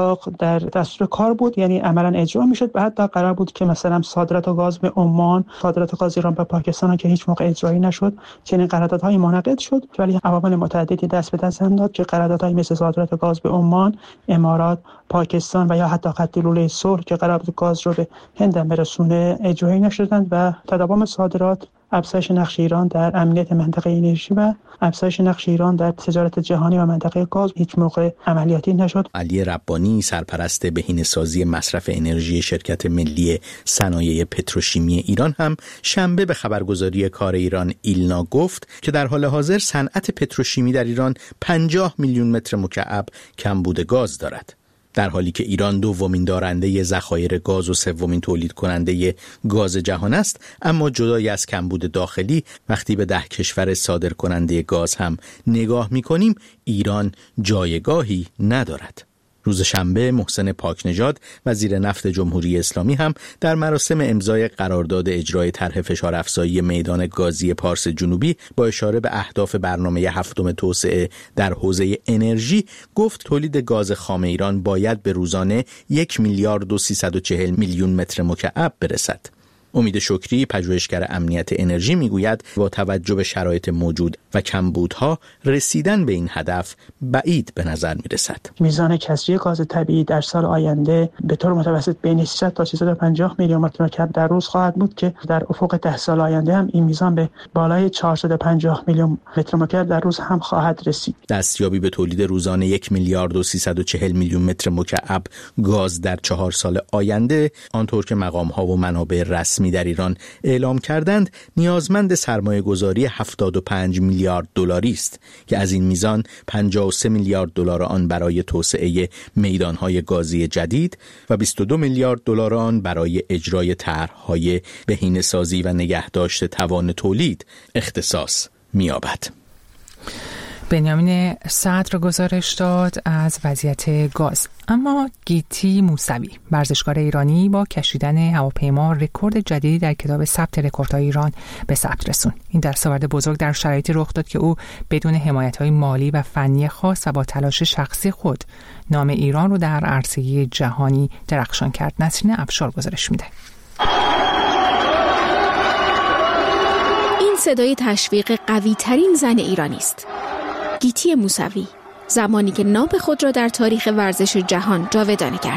در دستور کار بود، یعنی عملا اجرا میشد و حتی قرار بود که مثلا صادرات گاز به عمان، صادرات گاز ایران به پاکستان که هیچ موقع اجرایی نشد، چنین قراردادهایی منعقد شد، ولی عوامل متعددی دست به دست داد که قراردادهایی مثل صادرات گاز به عمان، امارات، پاکستان و یا حتی خط لوله صلح که قرار بود گاز رو به هند برسونه اجرایی نشدند و تداوم صادرات، افزایش نقش ایران در امنیت منطقه انرژی و افزایش نقش ایران در تجارت جهانی و منطقه گاز هیچ موقع عملیاتی نشد. علی ربانی، سرپرست بهینه‌سازی مصرف انرژی شرکت ملی صنایع پتروشیمی ایران، هم شنبه به خبرگزاری کار ایران ایلنا گفت که در حال حاضر صنعت پتروشیمی در ایران پنجاه میلیون متر مکعب کمبود گاز دارد، در حالی که ایران دومین دارنده ذخایر گاز و سومین تولید کننده گاز جهان است. اما جدای از کمبود داخلی، وقتی به ده کشور صادر کننده گاز هم نگاه می‌کنیم، ایران جایگاهی ندارد. روز شنبه محسن پاکنژاد، وزیر نفت جمهوری اسلامی، هم در مراسم امضای قرارداد اجرای طرح فشار افزایی میدان گازی پارس جنوبی با اشاره به اهداف برنامه هفتم توسعه در حوزه انرژی گفت تولید گاز خام ایران باید به روزانه یک میلیارد و سیصد و چهل میلیون متر مکعب برسد. امید شکری، پژوهشگر امنیت انرژی، میگوید با توجه به شرایط موجود و کمبودها رسیدن به این هدف بعید به نظر میرسد. میزان کسری گاز طبیعی در سال آینده به طور متوسط بین سیصد تا سیصد و پنجاه میلیون متر مکعب در روز خواهد بود که در افق ده سال آینده هم این میزان به بالای چهارصد و پنجاه میلیون متر مکعب در روز هم خواهد رسید. دستیابی به تولید روزانه یک میلیارد و سیصد و چهل میلیون متر مکعب گاز در چهار سال آینده، آنطور که مقام‌ها و منابع رسمی در ایران اعلام کردند، نیازمند سرمایه گذاری هفتاد و پنج میلیارد دلاری است که از این میزان پنجاه و سه میلیارد دلار آن برای توسعه میدانهای گازی جدید و بیست و دو میلیارد دلار آن برای اجرای طرح‌های بهینه‌سازی و نگهداشت توان تولید اختصاص می‌یابد. بنیامین صدر گزارش داد از وضعیت گاز. اما گیتی موسوی، ورزشکار ایرانی، با کشیدن هواپیما رکورد جدیدی در کتاب ثبت رکوردهای ایران به ثبت رسوند. این دستاورد بزرگ در شرایطی رخ داد که او بدون حمایت‌های مالی و فنی خاص و با تلاش شخصی خود نام ایران رو در عرصه جهانی درخشان کرد. نسرین افشار گزارش میده. این صدای تشویق قوی ترین زن ایرانی است. گیتی موسوی، زمانی که نام خود را در تاریخ ورزش جهان جاودانه کرد.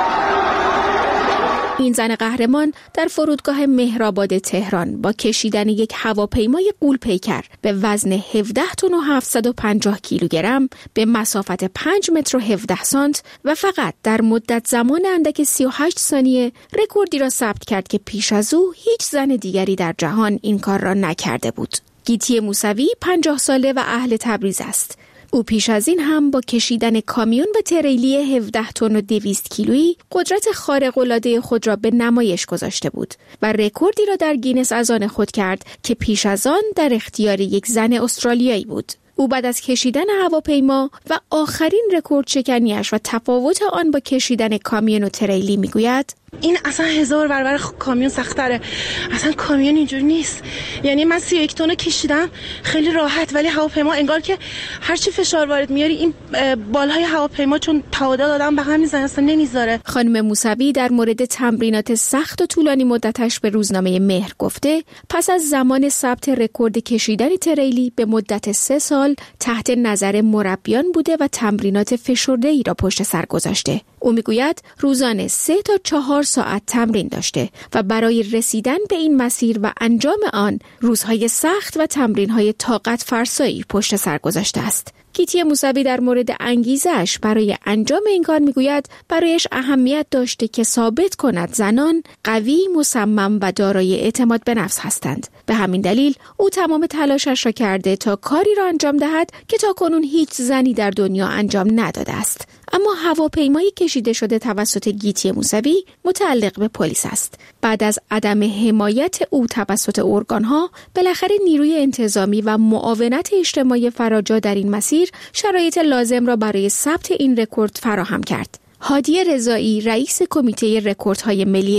این زن قهرمان در فرودگاه مهرآباد تهران با کشیدن یک هواپیمای غول‌پیکر به وزن هفده تن و هفتصد و پنجاه کیلوگرم به مسافت پنج متر و هفده سانت و فقط در مدت زمان اندک سی و هشت ثانیه رکوردی را ثبت کرد که پیش از او هیچ زن دیگری در جهان این کار را نکرده بود. گیتی موسوی پنجاه ساله و اهل تبریز است. او پیش از این هم با کشیدن کامیون و تریلی هفده تن و دویست کیلویی قدرت خارق‌العاده خود را به نمایش گذاشته بود و رکوردی را در گینس از آن خود کرد که پیش از آن در اختیار یک زن استرالیایی بود. او بعد از کشیدن هواپیما و آخرین رکورد شکنیش و تفاوت آن با کشیدن کامیون و تریلی میگوید: این اصلا هزار برابر کامیون سخت‌تره. اصلا کامیون اینجوری نیست. یعنی من سی و یک تن کشیدم خیلی راحت، ولی هواپیما انگار که هر چی فشار وارد میاری این بالهای هواپیما چون تعادل آدم به هم میزنه اصلا نمیذاره. خانم موسوی در مورد تمرینات سخت و طولانی مدتش به روزنامه مهر گفته پس از زمان ثبت رکورد کشیدن تریلی به مدت سه سال تحت نظر مربیان بوده و تمرینات فشرده‌ای را پشت سر گذاشته. او میگوید روزانه سه تا چهار ساعت تمرین داشته و برای رسیدن به این مسیر و انجام آن روزهای سخت و تمرینهای طاقت فرسایی پشت سر گذاشته است. گیتی موسوی در مورد انگیزش برای انجام این کار میگوید برایش اهمیت داشته که ثابت کند زنان قوی، مصمم و دارای اعتماد به نفس هستند. به همین دلیل او تمام تلاشش را کرده تا کاری را انجام دهد که تاکنون هیچ زنی در دنیا انجام نداده است. اما هواپیمایی کشیده شده توسط گیتی موسوی متعلق به پلیس است. بعد از عدم حمایت او توسط ارگان‌ها، بالاخره نیروی انتظامی و معاونت اجتماعی فراجا در این مسیر شرایط لازم را برای ثبت این رکورد فراهم کرد. هادی رضایی، رئیس کمیته رکوردهای ملی ایران: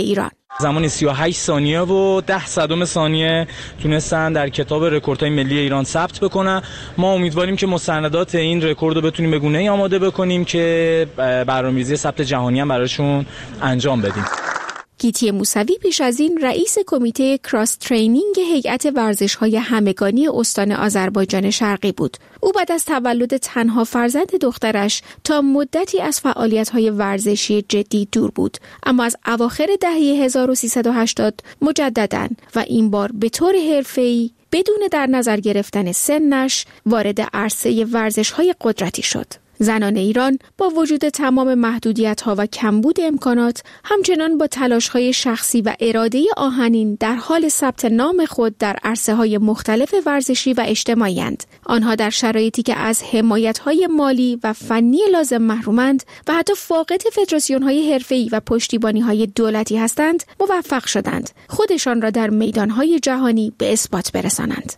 زمان سی و هشت ثانیه و ده صدم ثانیه تونستن در کتاب رکوردهای ملی ایران ثبت بکنن. ما امیدواریم که مستندات این رکورد رو بتونیم به گونه‌ای آماده بکنیم که برنامه‌ریزی ثبت جهانی هم براشون انجام بدیم. گیتی موسوی پیش از این رئیس کمیته کراس ترینینگ هیئت ورزش‌های همگانی استان آذربایجان شرقی بود. او بعد از تولد تنها فرزند دخترش تا مدتی از فعالیت‌های ورزشی جدی دور بود، اما از اواخر دهه هزار و سیصد و هشتاد مجدداً و این بار به طور حرفه‌ای بدون در نظر گرفتن سنش وارد عرصه ورزش‌های قدرتی شد. زنان ایران با وجود تمام محدودیت‌ها و کمبود امکانات همچنان با تلاش‌های شخصی و اراده آهنین در حال ثبت نام خود در عرصه‌های مختلف ورزشی و اجتماعی‌اند. آنها در شرایطی که از حمایت‌های مالی و فنی لازم محرومند و حتی فاقد فدراسیون‌های حرفه‌ای و پشتیبانی‌های دولتی هستند، موفق شدند خودشان را در میدان‌های جهانی به اثبات برسانند.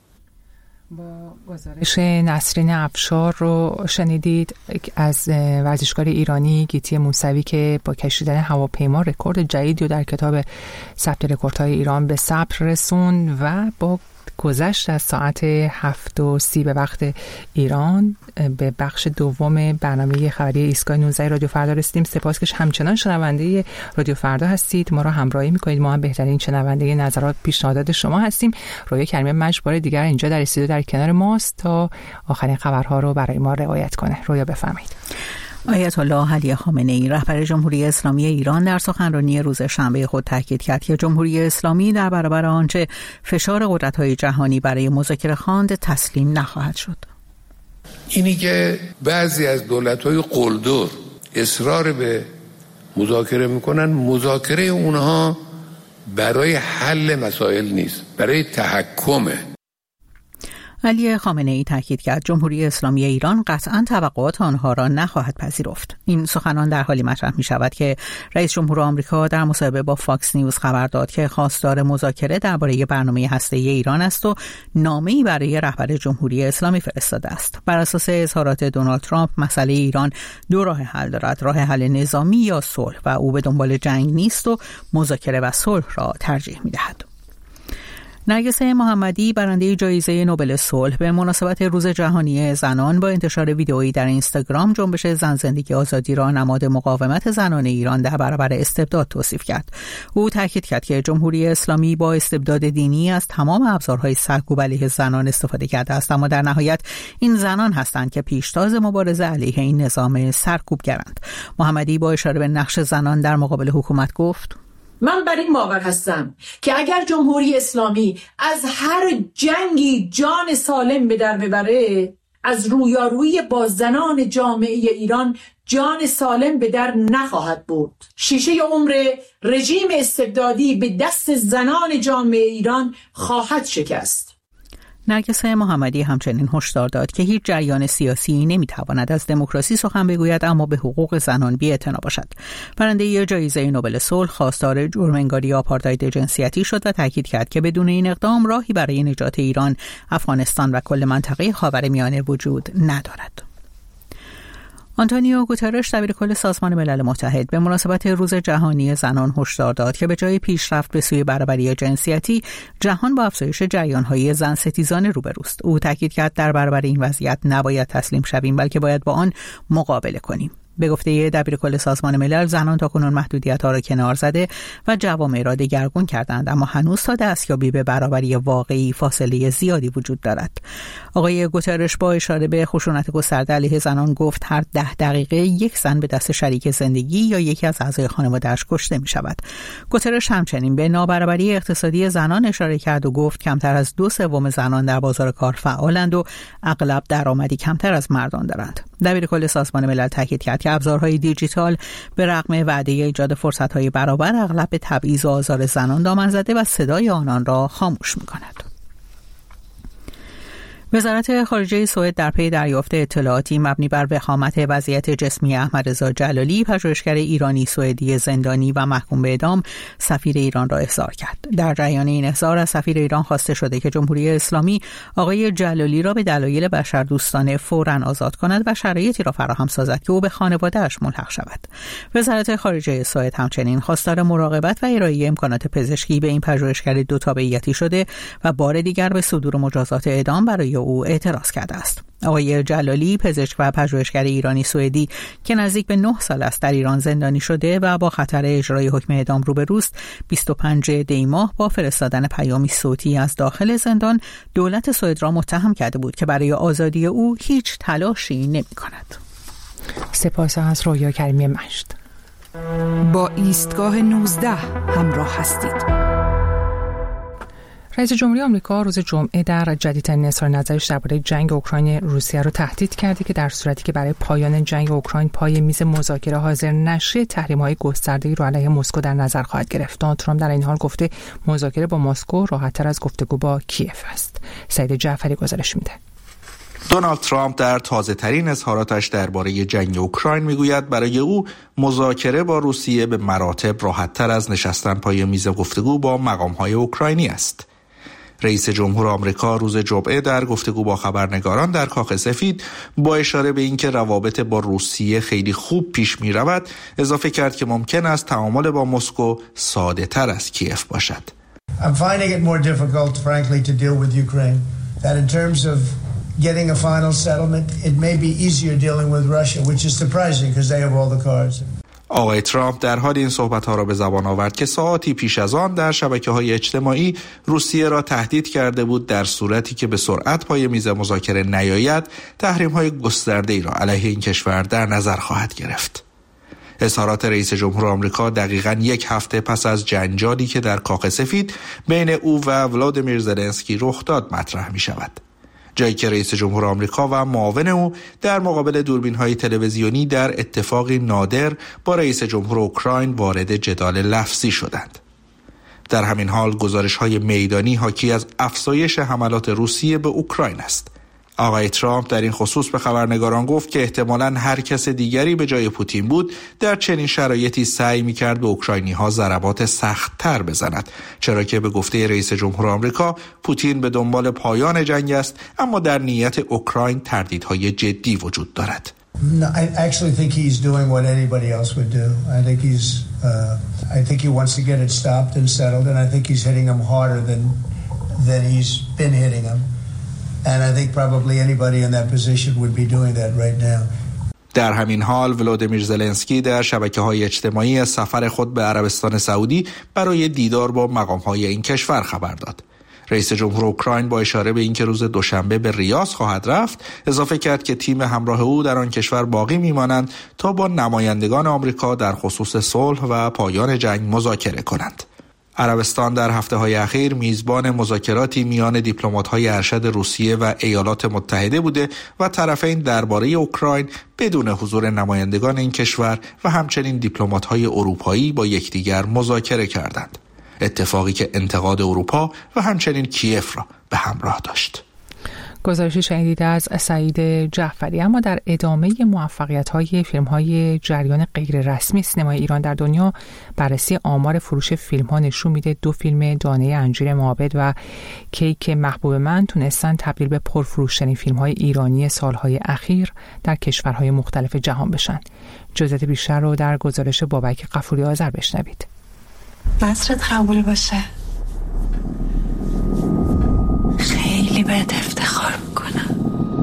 با گزارش نسرین افشار رو شنیدید از ورزشکار ایرانی گیتی موسوی که با کشیدن هواپیما رکورد جدیدی رو در کتاب ثبت رکوردهای ایران به ثبت رسوند و با گذشت از ساعت هفت و سی به وقت ایران به بخش دوم برنامه خبری ایستگاه نوزده رادیو فردا رسیدیم. سپاس که همچنان شنونده رادیو فردا هستید، ما را همراهی میکنید. ما هم بهترین شنونده نظرات پیشنهادات شما هستیم. رویا کریمی مجبور دیگر اینجا در استودیو در کنار ماست تا آخرین خبرها رو برای ما روایت کنه. رویا بفرمایید. آیت الله علی خامنه‌ای رهبر جمهوری اسلامی ایران در سخنرانی روز شنبه خود تاکید کرد که جمهوری اسلامی در برابر آنچه فشار قدرت‌های جهانی برای مذاکره خواند تسلیم نخواهد شد. اینی که بعضی از دولت‌های قلدر اصرار به مذاکره میکنن، مذاکره اونها برای حل مسائل نیست، برای تحکمه. علی خامنه‌ای تاکید کرد جمهوری اسلامی ایران قطعاً توقعات آنها را نخواهد پذیرفت. این سخنان در حالی مطرح می شود که رئیس جمهور آمریکا در مصاحبه با فاکس نیوز خبر داد که خواستار مذاکره درباره برنامه هسته‌ای ایران است و نامه‌ای برای رهبر جمهوری اسلامی فرستاده است. بر اساس اظهارات دونالد ترامپ مسئله ایران دو راه حل دارد، راه حل نظامی یا صلح، و او به دنبال جنگ نیست و مذاکره و صلح را ترجیح می دهد. نرگس محمدی برنده جایزه نوبل صلح به مناسبت روز جهانی زنان با انتشار ویدئویی در اینستاگرام جنبش زن زندگی آزادی را نماد مقاومت زنان ایران در برابر استبداد توصیف کرد. او تاکید کرد که جمهوری اسلامی با استبداد دینی از تمام ابزارهای سرکوب علیه زنان استفاده کرده است، اما در نهایت این زنان هستند که پیشتاز مبارزه علیه این نظام سرکوبگرند. محمدی با اشاره به نقش زنان در مقابل حکومت گفت: من بر این باور هستم که اگر جمهوری اسلامی از هر جنگی جان سالم به در ببره، از رویارویی با زنان جامعه ایران جان سالم به در نخواهد برد. شیشه عمر رژیم استبدادی به دست زنان جامعه ایران خواهد شکست. نرگس محمدی همچنین هشدار داد که هیچ جریان سیاسی نمیتواند از دموکراسی سخن بگوید اما به حقوق زنان بی‌اعتنا باشد. برنده جایزه نوبل صلح خواستار جرم‌انگاری آپارتاید جنسیتی شد و تاکید کرد که بدون این اقدام راهی برای نجات ایران، افغانستان و کل منطقه خاورمیانه وجود ندارد. آنتونیو گوترش دبیر کل سازمان ملل متحد به مناسبت روز جهانی زنان هشدار داد که به جای پیشرفت به سوی برابری جنسیتی، جهان با افزایش جریان‌های زن ستیزانه روبروست. او تاکید کرد در برابر این وضعیت نباید تسلیم شویم، بلکه باید با آن مقابله کنیم. به گفته دبیر کل سازمان ملل، زنان تاکنون محدودیت‌ها را کنار زده و جوامع را دگرگون کردند، اما هنوز تا دستیابی به برابری واقعی فاصله زیادی وجود دارد. آقای گوترش با اشاره به خشونت گسترده علیه زنان گفت هر ده دقیقه یک زن به دست شریک زندگی یا یکی از اعضای خانواده‌اش کشته می‌شود. گوترش همچنین به نابرابری اقتصادی زنان اشاره کرد و گفت کمتر از دو سوم زنان در بازار کار فعالند و اغلب درآمدی کمتر از مردان دارند. دبیر کل سازمان ملل تاکید کرد که ابزارهای دیجیتال به رغم وعده ایجاد فرصت‌های برابر اغلب به تبعیض و آزار زنان دامن زده و صدای آنان را خاموش می‌کند. وزارت خارجه سوئد در پی دریافت اطلاعاتی مبنی بر وخامت وضعیت جسمی احمدرضا جلالی، پژوهشگر ایرانی سوئدی زندانی و محکوم به اعدام، سفیر ایران را احضار کرد. در جریان این احضار از سفیر ایران خواسته شده که جمهوری اسلامی آقای جلالی را به دلایل بشردوستانه فوراً آزاد کند و شرایطی را فراهم سازد که او به خانواده‌اش ملحق شود. وزارت خارجه سوئد همچنین خواستار مراقبت و ارائه امکانات پزشکی به این پژوهشگر دو تابعیتی شده و بار دیگر به صدور مجازات اعدام برای او اعتراض کرده است. آقای جلالی، پزشک و پژوهشگر ایرانی سوئدی که نزدیک به نه سال است در ایران زندانی شده و با خطر اجرای حکم اعدام روبروست، بیست و پنجم دی ماه با فرستادن پیامی صوتی از داخل زندان دولت سوئد را متهم کرده بود که برای آزادی او هیچ تلاشی نمی‌کند. سپاس از رویا کریمی مشت. با ایستگاه نوزده همراه هستید. رئیس جمهوری آمریکا روز جمعه در جدیدترین اظهار نظرش درباره جنگ اوکراین روسیه رو تهدید کرده که در صورتی که برای پایان جنگ اوکراین پای میز مذاکره حاضر نشه، تحریم‌های گسترده‌ای رو علیه مسکو در نظر خواهد گرفت. دونالد ترامپ در این حال گفته مذاکره با مسکو راحت‌تر از گفتگو با کیف است. سعید جعفری گزارش میده. دونالد ترامپ در تازه‌ترین اظهاراتش درباره جنگ اوکراین میگوید برای او مذاکره با روسیه به مراتب راحت‌تر از نشستن پای میز گفتگو با مقام‌های اوکراینی است. رئیس جمهور آمریکا روز جمعه در گفتگو با خبرنگاران در کاخ سفید با اشاره به اینکه روابط با روسیه خیلی خوب پیش می رود اضافه کرد که ممکن است تعامل با مسکو ساده تر از کیف باشد. I'm finding it more difficult, frankly, to deal with Ukraine. That in terms of getting a final settlement, it may be easier dealing with Russia, which is surprising because they have all the cards. آقای ترامپ در حال این صحبت‌ها را به زبان آورد که ساعاتی پیش از آن در شبکه‌های اجتماعی روسیه را تهدید کرده بود در صورتی که به سرعت پای میز مذاکره نیاید، تحریم‌های گسترده‌ای را علیه این کشور در نظر خواهد گرفت. اظهارات رئیس جمهور آمریکا دقیقاً یک هفته پس از جنجالی که در کاخ سفید بین او و ولادیمیر زلنسکی رخ داد مطرح می‌شود. جایی که رئیس جمهور آمریکا و معاون او در مقابل دوربین‌های تلویزیونی در اتفاقی نادر با رئیس جمهور اوکراین وارد جدال لفظی شدند. در همین حال گزارش‌های میدانی حاکی از افزایش حملات روسیه به اوکراین است. آقای ترامپ در این خصوص به خبرنگاران گفت که احتمالاً هر کس دیگری به جای پوتین بود در چنین شرایطی سعی می‌کرد به اوکراینی‌ها ضربات سخت‌تر بزند، چرا که به گفته رئیس جمهور آمریکا پوتین به دنبال پایان جنگ است، اما در نیت اوکراین تردیدهای جدی وجود دارد. No, I actually think he's doing what anybody else would do. I think he's uh, I think he wants to get it stopped and settled, and I think he's hitting them harder than than he's been hitting them. And I think probably anybody in that position would be doing that right now. در همین حال ولادیمیر زلنسکی در شبکه‌های اجتماعی سفر خود به عربستان سعودی برای دیدار با مقام‌های این کشور خبر داد. رئیس جمهور اوکراین با اشاره به اینکه روز دوشنبه به ریاض خواهد رفت، اضافه کرد که تیم همراه او در آن کشور باقی می‌مانند تا با نمایندگان آمریکا در خصوص صلح و پایان جنگ مذاکره کنند. عربستان در هفته‌های اخیر میزبان مذاکراتی میان دیپلمات‌های ارشد روسیه و ایالات متحده بوده و طرفین درباره اوکراین بدون حضور نمایندگان این کشور و همچنین دیپلمات‌های اروپایی با یکدیگر مذاکره کردند. اتفاقی که انتقاد اروپا و همچنین کیف را به همراه داشت. گزارشی شنیدید از سعید جعفری. اما در ادامه موفقیت‌های فیلم‌های جریان غیر رسمی سینمای ایران در دنیا، بررسی آمار فروش فیلم‌ها نشون میده دو فیلم دانه انجیر معابد و کیک محبوب من تونستن تبدیل به پرفروش‌ترین فیلم‌های ایرانی سال‌های اخیر در کشورهای مختلف جهان بشن. جزئیات بیشتر رو در گزارش بابک غفوری آذر بشنوید. نصرت قبول باشه. خیلی بهت افتخار میکنم.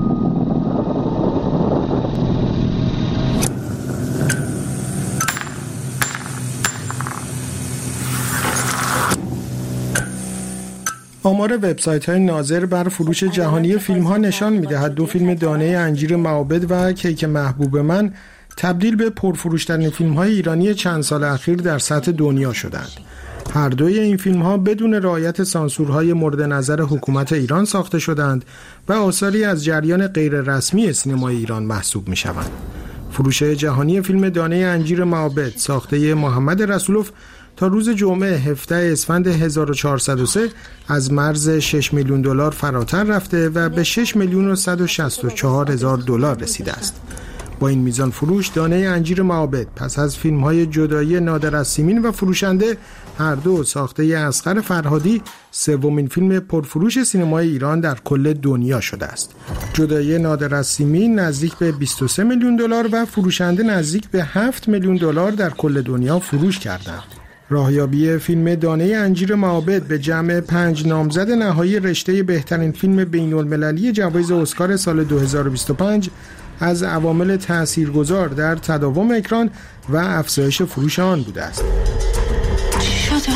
آمار وبسایت‌های ناظر بر فروش جهانی فیلم‌ها نشان می‌دهد دو فیلم دانه انجیر معابد و کیک محبوب من تبدیل به پرفروش‌ترین فیلم‌های ایرانی چند سال اخیر در سطح دنیا شدند. هر دوی این فیلم‌ها بدون رعایت سانسورهای مورد نظر حکومت ایران ساخته شدند و آثاری از جریان غیر رسمی سینمای ایران محسوب می‌شوند. فروش جهانی فیلم دانه انجیر معابد ساخته محمد رسولوف تا روز جمعه هفدهم اسفند هزار و چهارصد و سه از مرز شش میلیون دلار فراتر رفته و به شش میلیون و صد و شصت و چهار هزار دلار رسیده است. با این میزان فروش دانه انجیر معابد پس از فیلم‌های جدایی نادر از سیمین و فروشنده هر دو ساخته اصغر فرهادی سومین فیلم پرفروش سینمای ایران در کل دنیا شده است. جدایی نادر از سیمین نزدیک به بیست و سه میلیون دلار و فروشنده نزدیک به هفت میلیون دلار در کل دنیا فروش کردند. راهیابی فیلم دانه انجیر معابد به جمع پنج نامزد نهایی رشته بهترین فیلم بین‌المللی جوایز اسکار سال دو هزار و بیست و پنج از عوامل تاثیرگذار در تداوم اکران و افزایش فروش آن بوده است. چی شده؟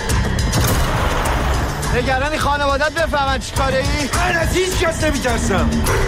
نگرانی خانوادت بفهمن چی کاره ای؟ من از هیچ کس نمیترسم.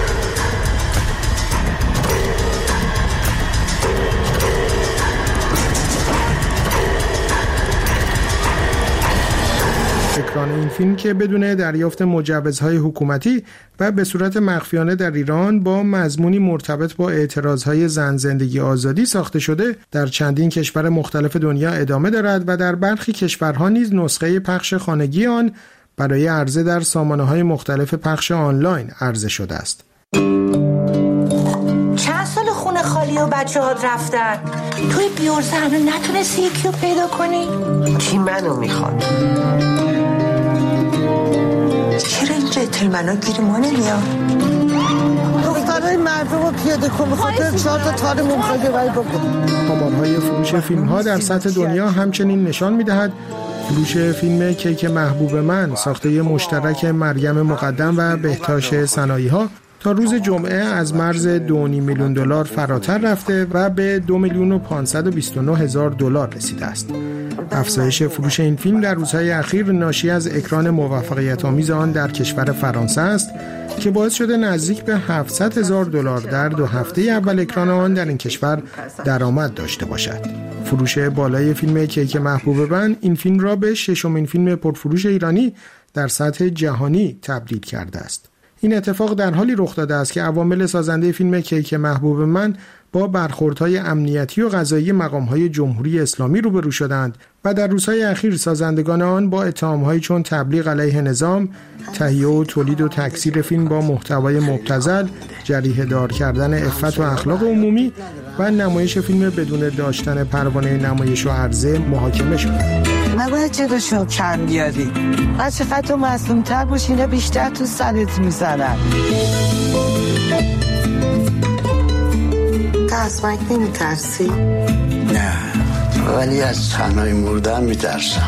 اکران این فیلم که بدون دریافت مجوزهای حکومتی و به صورت مخفیانه در ایران با مضمونی مرتبط با اعتراضهای زن زندگی آزادی ساخته شده در چندین کشور مختلف دنیا ادامه دارد و در برخی کشورها نیز نسخه پخش خانگی آن برای عرضه در سامانه‌های مختلف پخش آنلاین عرضه شده است. چند سال خونه خالی و بچه ها رفتن توی بیورزه هنو نتونستی یکی رو پیدا کنی؟ کی منو میخواد؟ چرا این جنتلمنا گیر ما نمیاد؟ دخترهای مردم رو پیاده کن بخاطر چهار تا تار ممخواه ببری بکن. آمارهای فروش فیلم ها در سطح دنیا همچنین نشان میدهد فروش فیلم کیک محبوب من ساخته مشترک مریم مقدم و بهتاش سنایی ها تا روز جمعه از مرز دو و نیم میلیون دلار فراتر رفته و به دو میلیون و پانصد و بیست و نه هزار دلار رسیده است. افزایش فروش این فیلم در روزهای اخیر ناشی از اکران موفقیت آمیز آن در کشور فرانسه است که باعث شده نزدیک به هفتصد هزار دلار در دو هفته اول اکران آن در این کشور درآمد داشته باشد. فروش بالای فیلم کیک محبوب من این فیلم را به ششمین فیلم پرفروش ایرانی در سطح جهانی تبدیل کرده است. این اتفاق در حالی رخ داده است که عوامل سازنده فیلم کیک محبوب من با برخوردهای امنیتی و قضایی مقام‌های جمهوری اسلامی روبرو شدند و در روزهای اخیر سازندگان آن با اتهام‌هایی چون تبلیغ علیه نظام، تهیه و تولید و تکثیر فیلم با محتوای مبتذل، جریحه دار کردن عفت و اخلاق عمومی و نمایش فیلم بدون داشتن پروانه نمایش و عرضه محاکمه شدند. نباید جلوشو کم بیاری. بچه خط و معصوم‌تر باش، اینا بیشتر تو سرت میزنن. تو از مرگ نمیترسی؟ نه، ولی از تنهایی مردن میترسم.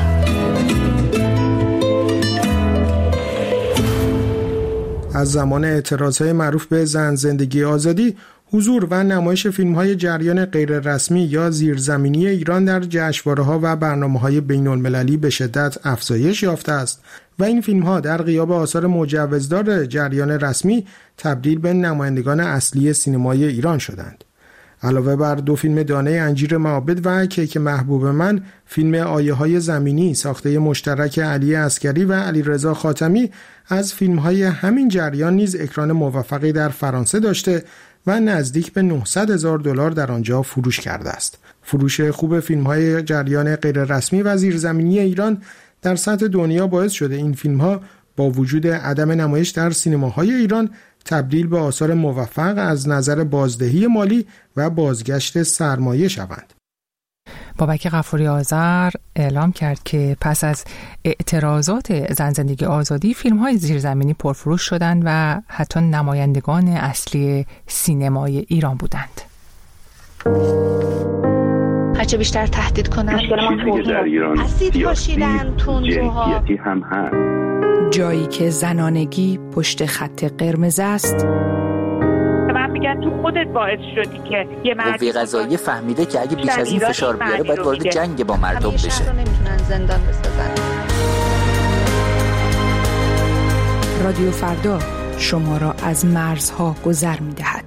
از زمان اعتراضهای معروف به زن زندگی آزادی، حضور و نمایش فیلم‌های جریان غیررسمی یا زیرزمینی ایران در جشنواره‌ها و برنامه‌های بین‌المللی به شدت افزایش یافته است و این فیلم‌ها در غیاب آثار مجوزدار جریان رسمی تبدیل به نمایندگان اصلی سینمای ایران شدند. علاوه بر دو فیلم دانه انجیر معابد و کیک محبوب من، فیلم آیه‌های زمینی ساخته مشترک علی عسکری و علیرضا خاتمی از فیلم‌های همین جریان نیز اکران موفقی در فرانسه داشته و نزدیک به نهصد هزار دلار در آنجا فروش کرده است. فروش خوب فیلم‌های جریان غیررسمی و زیرزمینی ایران در سطح دنیا باعث شده این فیلم‌ها با وجود عدم نمایش در سینماهای ایران تبدیل به آثار موفق از نظر بازدهی مالی و بازگشت سرمایه شوند. بابک غفوری آذر اعلام کرد که پس از اعتراضات زن زندگی آزادی فیلم‌های زیرزمینی پرفروش شدند و حتی نمایندگان اصلی سینمای ایران بودند. هرچه بیشتر تهدید کنن اسید پاشیدن تندروها هم هست. جایی که زنانگی پشت خط قرمز است. من میگن تو خودت باعث شدی که یه مردی قوه قضاییه فهمیده که اگه بیش از این فشار بیاره باید وارد جنگ با مردم بشه. نمیتونن زندان بسازن. رادیو فردا شما را از مرزها گذر میدهد.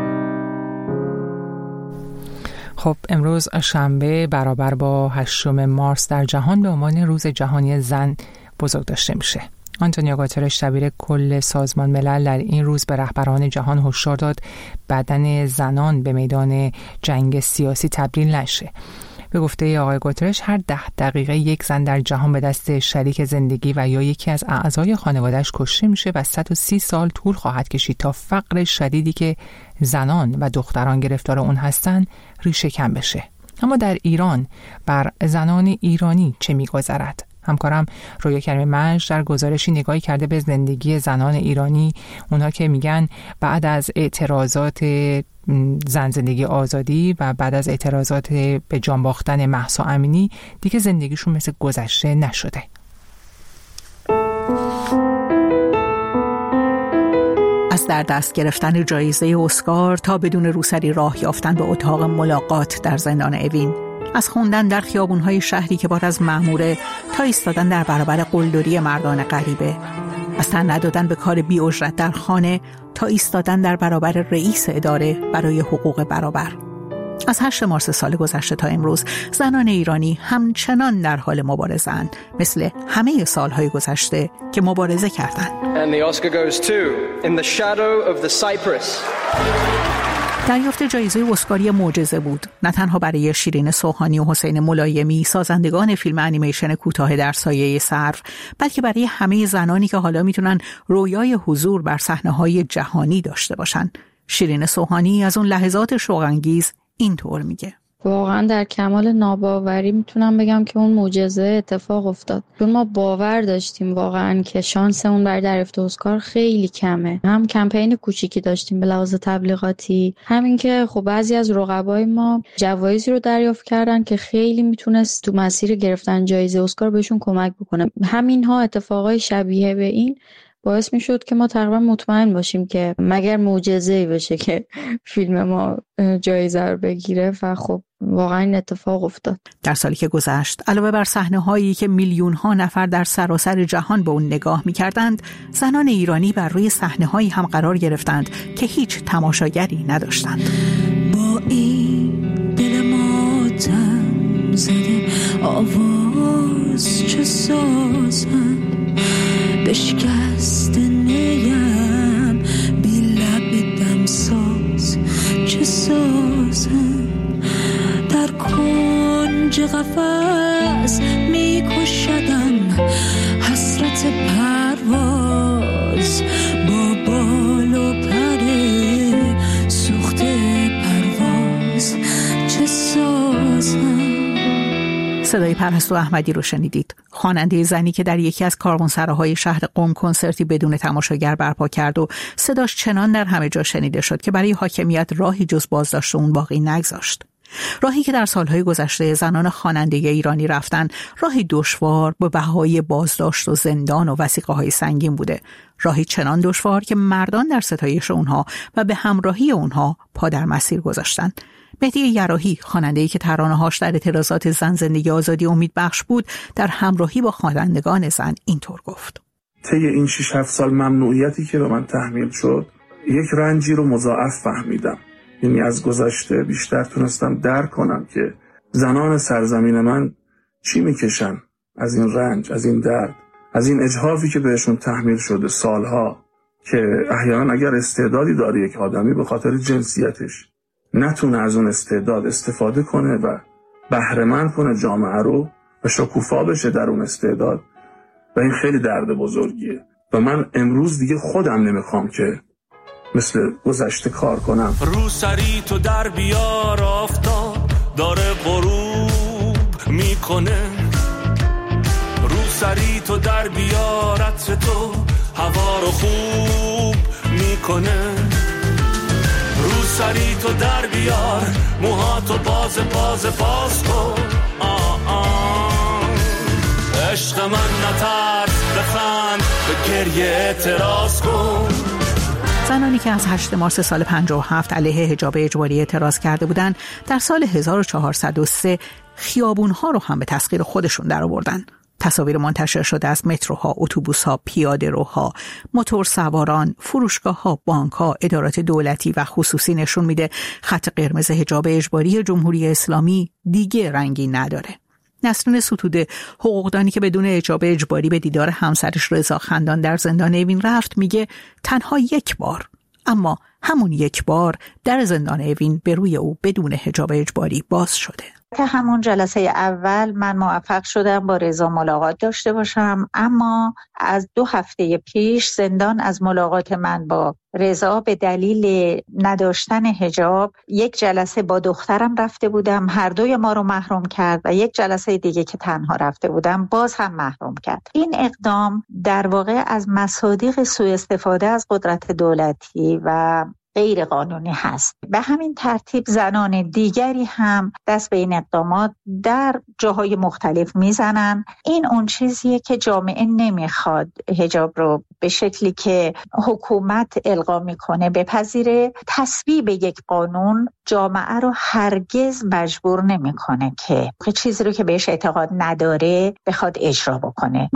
خب امروز شنبه برابر با هشتم مارس در جهان به عنوان روز جهانی زن بزرگ داشته میشه. آنتونیو گوترش دبیر کل سازمان ملل در این روز به رهبران جهان هشدار داد بدن زنان به میدان جنگ سیاسی تبدیل نشه. به گفته آقای گوترش هر ده دقیقه یک زن در جهان به دست شریک زندگی و یا یکی از اعضای خانواده‌اش کشته میشه و صد و سی سال طول خواهد کشید تا فقر شدیدی که زنان و دختران گرفتار اون هستن ریشه کن بشه. اما در ایران بر زنان ایرانی چه می‌گذرد؟ همکارم رویا کریم مژد در گزارشی نگاهی کرده به زندگی زنان ایرانی، اونها که میگن بعد از اعتراضات زن زندگی آزادی و بعد از اعتراضات به جان باختن مهسا امینی دیگه زندگیشون مثل گذشته نشده. از در دست گرفتن جایزه اسکار تا بدون روسری راه یافتن به اتاق ملاقات در زندان اوین، از خوندن در خیابون‌های شهری که بار از مأموره تا ایستادن در برابر قلدری مردان غریبه، از تن ندادن به کار بی اجرت در خانه تا ایستادن در برابر رئیس اداره برای حقوق برابر. از هشت مارس سال گذشته تا امروز زنان ایرانی همچنان در حال مبارزه‌اند، مثل همه سالهای گذشته که مبارزه کردند. And the Oscar goes to In the Shadow of the Cypress. دریافت جایزه اسکاری معجزه بود، نه تنها برای شیرین سوهانی و حسین ملایمی، سازندگان فیلم انیمیشن کوتاه در سایه سرو، بلکه برای همه زنانی که حالا میتونن رویای حضور بر صحنه‌های جهانی داشته باشن. شیرین سوهانی از اون لحظات شوق‌انگیز اینطور میگه: واقعا در کمال ناباوری میتونم بگم که اون معجزه اتفاق افتاد، چون ما باور داشتیم واقعا که شانسمون برای دریافت اسکار خیلی کمه. هم کمپین کوچیکی داشتیم به لحاظ تبلیغاتی، همین که خب بعضی از رقبای ما جوایزی رو دریافت کردن که خیلی میتونست تو مسیر گرفتن جایزه اسکار بهشون کمک بکنه. همینها اتفاقای شبیه به این باعث می شد که ما تقریبا مطمئن باشیم که مگر معجزه‌ای بشه که فیلم ما جایزه رو بگیره، و خب واقعا این اتفاق افتاد. در سالی که گذشت، علاوه بر صحنه‌هایی که میلیون‌ها نفر در سراسر جهان به اون نگاه می‌کردند، زنان ایرانی بر روی صحنه‌هایی هم قرار گرفتند که هیچ تماشاگری نداشتند. با این دل ماتم زده آواز چه سازم، بشکست نیم بی لب دمساز چه سازم، در کنج قفس میکشدم حسرت پرواز، با بال و پر سوخته پرواز چه سازم. صدای پرستو احمدی رو شنیدید، خواننده زنی که در یکی از کاروانسراهای شهر قم کنسرتی بدون تماشاگر برپا کرد و صداش چنان در همه جا شنیده شد که برای حاکمیت راهی جز بازداشت اون باقی نگذاشت. راهی که در سالهای گذشته زنان خواننده ایرانی رفتن، راهی دشوار با بهای بازداشت و زندان و وثیقه‌های سنگین بوده، راهی چنان دشوار که مردان در ستایش اونها و به همراهی اونها پا در مسیر گذاشتند. مهدی یراحی، خواننده‌ای که ترانه‌هاش در اعتراضات زن زندگی آزادی امید بخش بود، در همراهی با خوانندگان زن اینطور گفت: طی این شش هفت سال ممنوعیتی که به من تحمیل شد، یک رنجی رو مضاعف فهمیدم. یعنی از گذشته بیشتر تونستم درک کنم که زنان سرزمین من چی میکشن از این رنج، از این درد، از این اجحافی که بهشون تحمیل شده سالها، که احیانا اگر استعدادی داره یک آدمی به خاطر جنسیتش نتونه از اون استعداد استفاده کنه و بهره‌مند کنه جامعه رو و شکوفا بشه در اون استعداد، و این خیلی درد بزرگیه. و من امروز دیگه خودم نمیخوام که مثل گذشته کار کنم. رو سری تو در بیار، آفتاب داره غروب میکنه، رو سری تو در بیار، عطر تو هوا رو خوب میکنه، رو سری تو در بیار، موهاتو باز باز باز کن، آه آه عشق من نترس، بخند، به گریه اعتراض کن. زنانی که از هشت مارس سال پنجاه و هفت علیه حجاب اجباری اعتراض کرده بودند، در سال هزار و چهارصد و سه خیابون‌ها رو هم به تسخیر خودشون درآوردن. تصاویر منتشر شده از متروها، اتوبوس‌ها، پیاده‌روها، موتور سواران، فروشگاه‌ها، بانک‌ها، ادارات دولتی و خصوصی نشون میده خط قرمز حجاب اجباری جمهوری اسلامی دیگه رنگی نداره. نسرین ستوده، حقوقدانی که بدون اجاب اجباری به دیدار همسرش رضا خندان در زندان اوین رفت، میگه تنها یک بار، اما همون یک بار در زندان اوین به روی او بدون حجاب اجباری باز شده. که همون جلسه اول من موفق شدم با رضا ملاقات داشته باشم، اما از دو هفته پیش زندان از ملاقات من با رضا به دلیل نداشتن حجاب یک جلسه با دخترم رفته بودم، هر دوی ما رو محروم کرد، و یک جلسه دیگه که تنها رفته بودم باز هم محروم کرد. این اقدام در واقع از مصادیق سوء استفاده از قدرت دولتی و غیر قانونی هست. به همین ترتیب زنان دیگری هم دست به این اقدامات در جاهای مختلف میزنن. این اون چیزیه که جامعه نمیخواد حجاب رو به شکلی که حکومت القا میکنه بپذیره. تصویب یک قانون جامعه رو هرگز مجبور نمیکنه که چیزی رو که بهش اعتقاد نداره بخواد اجرا بکنه.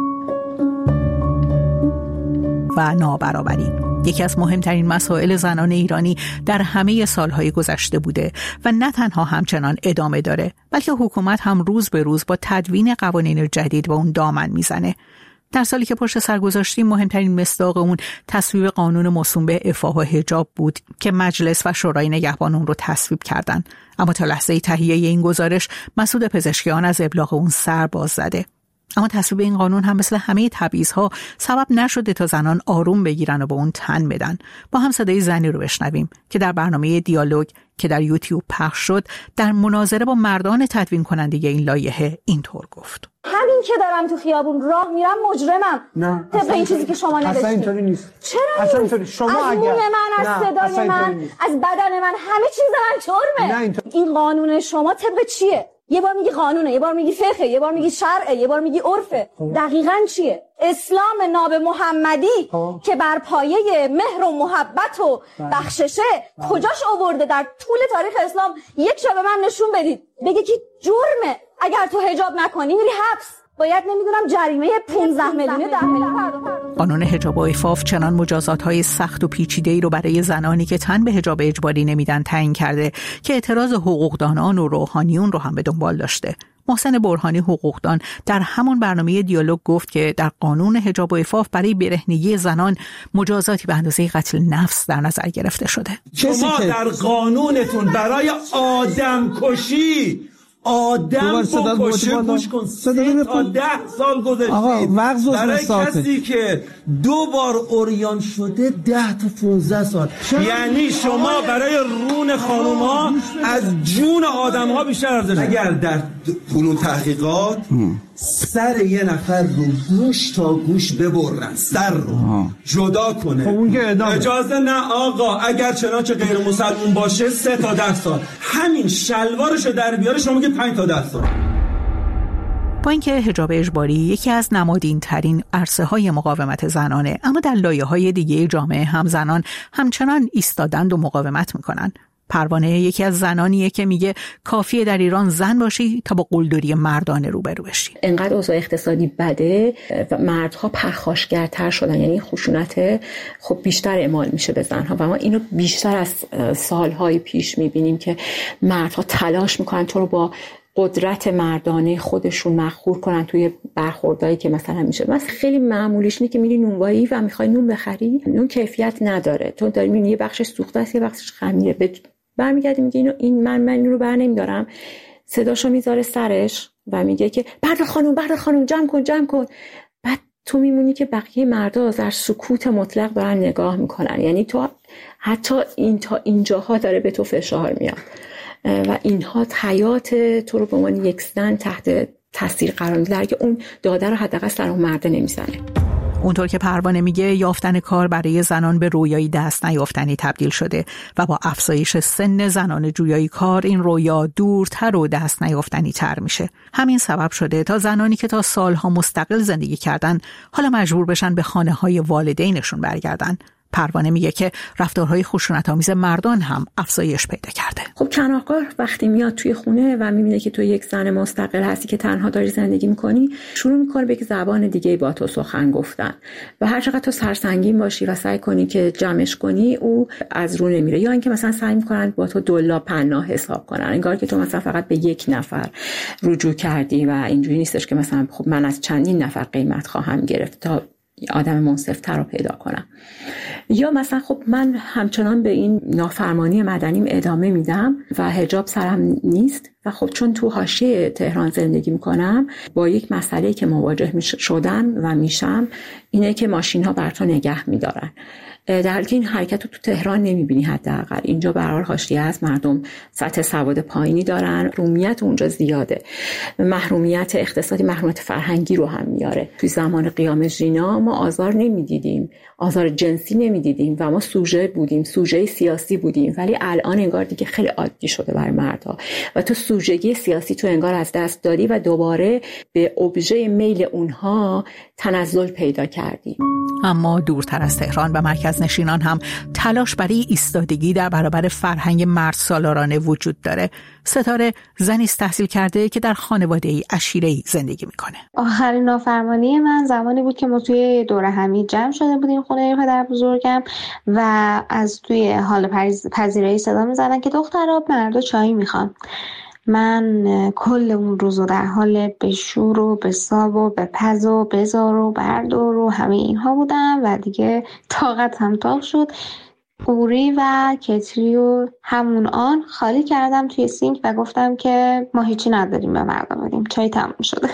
و نابرابری یکی از مهمترین مسائل زنان ایرانی در همه سالهای گذشته بوده و نه تنها همچنان ادامه داره، بلکه حکومت هم روز به روز با تدوین قوانین جدید به اون دامن میزنه. در سالی که پشت سر گذاشتیم مهمترین مصداق اون تصویب قانون موسوم به عفاف و حجاب بود که مجلس و شورای نگهبان اون رو تصویب کردن، اما تا لحظه تهیه این گزارش مسعود پزشکیان از ابلاغ اون سر باز زده. اما تصویب این قانون هم مثل همه تبعیض‌ها سبب نشده تا زنان آروم بگیرن و به اون تن بدن. با هم صدای زنی رو بشنویم که در برنامه دیالوگ که در یوتیوب پخش شد در مناظره با مردان تدوین کننده این لایحه اینطور گفت: همین که دارم تو خیابون راه میرم مجرمم. نه طبق این چیزی که شما نوشتید. اصلا اینطوری نیست. چرا اصلا اینطوری شما از اگر از من، از صدای من، از بدن من، همه چیز من چرمه. نه اینطور... این قانون شما طبق چیه؟ یه بار میگی قانونه، یه بار میگی فقه، یه بار میگی شرعه، یه بار میگی عرفه. دقیقاً چیه؟ اسلام ناب محمدی ها. که بر پایه مهر و محبت و بخششه بله. کجاش آورده در طول تاریخ اسلام؟ یک شب به من نشون بدید بگه که جرمه اگر تو حجاب نکنی میری حبس، باید نمیدونم جریمه پانزده میلیون ده میلیون پرداخت. قانون حجاب و عفاف چنان مجازات‌های سخت و پیچیده‌ای رو برای زنانی که تن به حجاب اجباری نمیدن تعیین کرده که اعتراض حقوقدانان و روحانیون رو هم به دنبال داشته. محسن برهانی حقوقدان در همون برنامه دیالوگ گفت که در قانون حجاب و عفاف برای برهنگی زنان مجازاتی به اندازه قتل نفس در نظر گرفته شده. شما در قانونتون برای آدم کشی آدم بکشه گوش کن سه تا ده سال گذشته برای کسی که دو بار اوریان شده ده تا پونزده سال. یعنی شما برای رون خانوم ها از جون آدم ها بیشتر ارزش. اگر در فنون تحقیقات سر یه نفر رو گوش تا گوش ببرن، سر رو جدا کنه، اجازه نه آقا، اگر چنانچه غیر مسلمون باشه سه تا ده سال. همین شلوارشو در بیاره شما میگه پنج تا ده سال. با اینکه حجاب اجباری یکی از نمادین ترین عرصه های مقاومت زنانه، اما در لایه های دیگه جامعه هم زنان همچنان ایستادند و مقاومت میکنن. پروانه یکی از زنانیه که میگه کافیه در ایران زن باشی تا با قلدری مردانه روبرو بشی. انقدر اوضاع اقتصادی بده و مردها پرخاشگرتر شدن، یعنی خشونت خب بیشتر اعمال میشه به زنها و ما اینو بیشتر از سالهای پیش میبینیم که مردها تلاش میکنن تو رو با قدرت مردانه خودشون مخور کنن توی برخوردایی که مثلا میشه. مثلا خیلی معمولیش اینه که میری نونوایی و میخوای نون بخری، نون کیفیت نداره، تو داری میبینی یه بخشش سوخته است یه بخشش خمیره، برمیگردی میگه اینو این من من اینو رو بر نمیدارم، صداشو میذاره سرش و میگه که برده خانم برده خانم جمع کن جمع کن. بعد تو میمونی که بقیه مردا در سکوت مطلق دارن نگاه میکنن، یعنی تو حتی این تا اینجاها داره به تو فشار میاد و اینها حیات تو رو به عنوان یک زن تحت تاثیر قرار میده که اون داده رو حداقل سر اون مرد نمیزنه. اونطور که پروانه میگه یافتن کار برای زنان به رویایی دست نیافتنی تبدیل شده و با افزایش سن زنان جویای کار این رویا دورتر و دست نیافتنی تر میشه. همین سبب شده تا زنانی که تا سالها مستقل زندگی کردن حالا مجبور بشن به خانه های والدینشون برگردن پروانه میگه که رفتارهای خشونت‌آمیز مردان هم افزایش پیدا کرده. خب کناهگار وقتی میاد توی خونه و میبینه که تو یک زن مستقل هستی که تنها داری زندگی میکنی، شروع میکنه به یک زبان دیگه با تو سخن گفتن و هر چقدر تو سرسنگین باشی و سعی کنی که جمعش کنی، او از رو نمیره. یا اینکه مثلا سعی میکنن با تو دلا پناه حساب کنن، انگار که تو مثلا فقط به یک نفر رجوع کردی و اینجوری نیستش که مثلا خب من از چندین نفر قیمت خواهم گرفت تا آدم منصف‌تر رو پیدا کنم. یا مثلا خب من همچنان به این نافرمانی مدنیم ادامه میدم و حجاب سرم نیست و خب چون تو حاشیه تهران زندگی میکنم، با یک مسئله که مواجه شدم و میشم اینه که ماشین ها بر تو نگه میدارن، در حالی که این حرکت رو تو تهران نمیبینی. حداقل اینجا به هر حال حاشیه است، مردم سطح سواد پایینی دارن، محرومیت اونجا زیاده، محرومیت اقتصادی، محرومیت فرهنگی رو هم میاره. توی زمان قیام ژینا ما آزار نمیدیدیم، آزار جنسی نمیدیدیم و ما سوژه بودیم، سوژه سیاسی بودیم، ولی الان انگار دیگه خیلی عادی شده برای مردها و تو سوژگی سیاسی تو انگار از دست دادی و دوباره به ابژه میل اونها تنزل پیدا کردی. اما دورتر از تهران و مرکز نشینان هم تلاش برای ایستادگی در برابر فرهنگ مرد سالارانه وجود داره. ستاره زنی است تحصیل کرده که در خانواده‌ای عشیره‌ای زندگی میکنه. آخرین نافرمانی من زمانی بود که ما توی دوره همی جمع شده بودیم خونه پدر بزرگم و از توی حال پذیرایی صدا میزدن که دخترها مردا چای میخوان. من کل اون روزو در حال بشور و بساب و بپز و بزار و بردار و همه اینها بودم و دیگه طاقت هم تاق شد. قوری و کتری و همون آن خالی کردم توی سینک و گفتم که ما هیچی نداریم به مردم بدیم، چای تموم شده.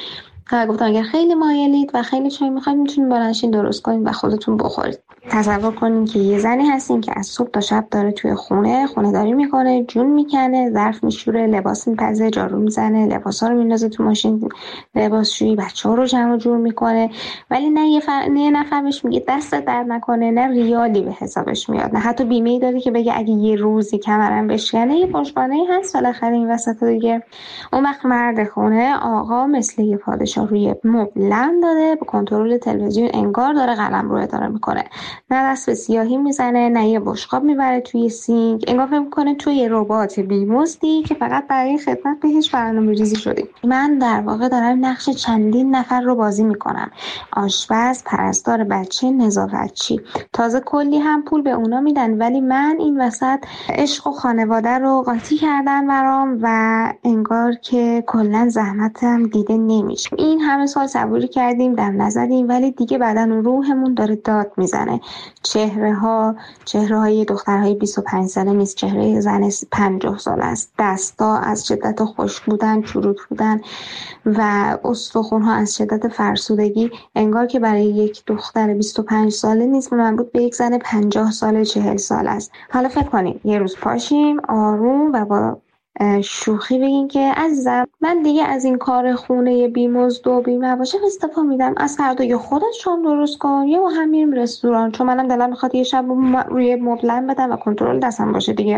و گفتم اگر خیلی مایلید و خیلی چای میخواید میتونید بلنشین درست کنید و خودتون بخورید. تصور کنین که یه زنی هستین که از صبح تا شب داره توی خونه خونه داری میکنه، جون میکنه، ظرف میشوره، لباس میپزه، جارو میزنه، لباسا رو میندازه تو ماشین لباسشویی، بچه‌ها رو جمع و جور میکنه، ولی نه یه, فر... نه یه نفر بهش میگه دست درد نکنه، نه ریالی به حسابش میاد، نه حتی بیمه‌ای داره که بگه اگه یه روزی کمرم بشکنه یه پشتوانه‌ای هست بالاخره این وسط دیگه. اون وقت مرد خونه آقا مثل یه پادشاه روی مبل لم داده، به کنترل تلویزیون انگار داره قلمرو اداره میکنه، نه دست به سیاهی میزنه، نه یه بشقاب میبره توی سینک، انگار فکر میکنه توی یه ربات بیمزدی که فقط برای خدمت به هیچ برنامه‌ریزی شدی. من در واقع دارم نقش چندین نفر رو بازی میکنم، آشپز، پرستار بچه، نظافتچی، تازه کلی هم پول به اونا میدن، ولی من این وسط عشق و خانواده رو قاطی کردن برام و انگار که کلا زحمتم دیده نمیشه. این همه سال صبوری کردیم، دم نزدیم، ولی دیگه بدن و روحمون داره داد میزنه. چهره ها چهره های دخترهای بیست و پنج ساله نیست، چهره زن پنجاه ساله است. دستا از شدت خشک بودن، چروک بودن و استخوان ها از شدت فرسودگی انگار که برای یک دختر بیست و پنج ساله نیست، مربوط به یک زن پنجاه ساله چهل ساله است. حالا فکر کنیم یه روز پاشیم آروم و با شوخی بگین که عزیزم من دیگه از این کار خونه بیمزد و بی‌مواشف استعفا میدم، از فردا یا خودت شام درست کن یا با هم میریم رستوران، چون منم دلم میخواد یه شب روی مبلم بدم و کنترل دستم باشه دیگه.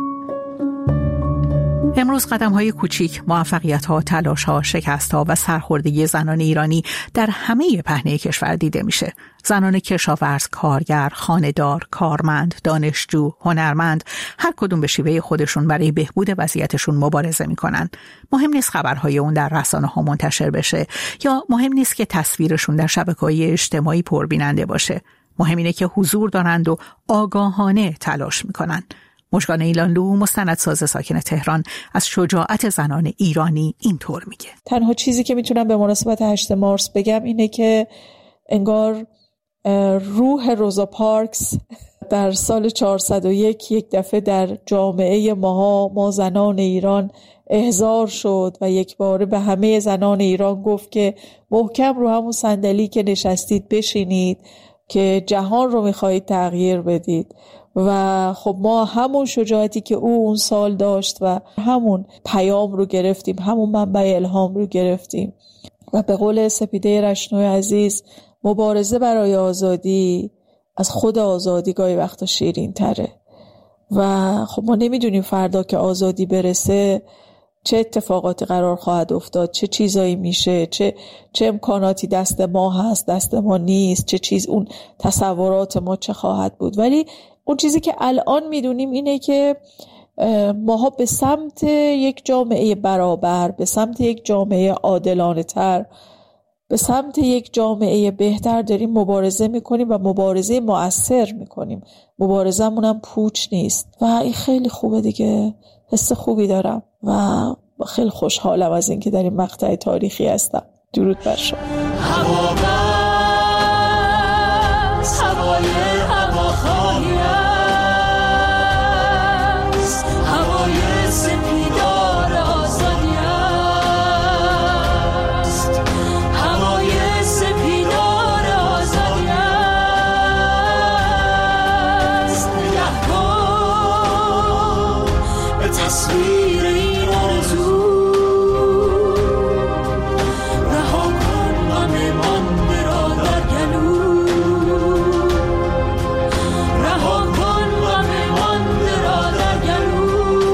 امروز قدم‌های کوچیک، موفقیت‌ها، تلاش‌ها، شکست‌ها و سرخوردگی زنان ایرانی در همه پهنه کشور دیده میشه. زنان کشاورز، کارگر، خانه‌دار، کارمند، دانشجو، هنرمند، هر کدوم به شیوه خودشون برای بهبود وضعیتشون مبارزه میکنن. مهم نیست خبرهای اون در رسانه‌ها منتشر بشه یا مهم نیست که تصویرشون در شبکه‌های اجتماعی پربیننده باشه. مهم اینه که حضور دارند و آگاهانه تلاش میکنن. مژگان ایلانلو، مستندساز ساکن تهران، از شجاعت زنان ایرانی اینطور میگه: تنها چیزی که میتونم به مناسبت هشتم مارس بگم اینه که انگار روح روزا پارکس در سال چهارصد و یک یک دفعه در جامعه ماها ما زنان ایران احضار شد و یک باره به همه زنان ایران گفت که محکم رو همون صندلی که نشستید بشینید که جهان رو میخواهید تغییر بدید. و خب ما همون شجاعتی که او اون سال داشت و همون پیام رو گرفتیم، همون منبع الهام رو گرفتیم و به قول سپیده رشنوی عزیز، مبارزه برای آزادی از خود آزادی گاهی وقتا شیرین تره و خب ما نمیدونیم فردا که آزادی برسه چه اتفاقاتی قرار خواهد افتاد، چه چیزایی میشه، چه چه امکاناتی دست ما هست، دست ما نیست، چه چیز اون تصورات ما چه خواهد بود. ولی اون چیزی که الان میدونیم اینه که ماها به سمت یک جامعه برابر، به سمت یک جامعه عادلانه تر، به سمت یک جامعه بهتر داریم مبارزه میکنیم و مبارزه مؤثر میکنیم. مبارزمون هم پوچ نیست و این خیلی خوبه دیگه. حس خوبی دارم و خیلی خوشحالم از اینکه در این مقطع تاریخی هستم. درود بر شما. هوا بس هوای هوا خالی است، هوای سپیدار آزادی است، هوای سپیدار آزادی است. نگه کن به تصویر این آرزو، رها کن غم مانده را در گلو، رها کن غم مانده را در گلو.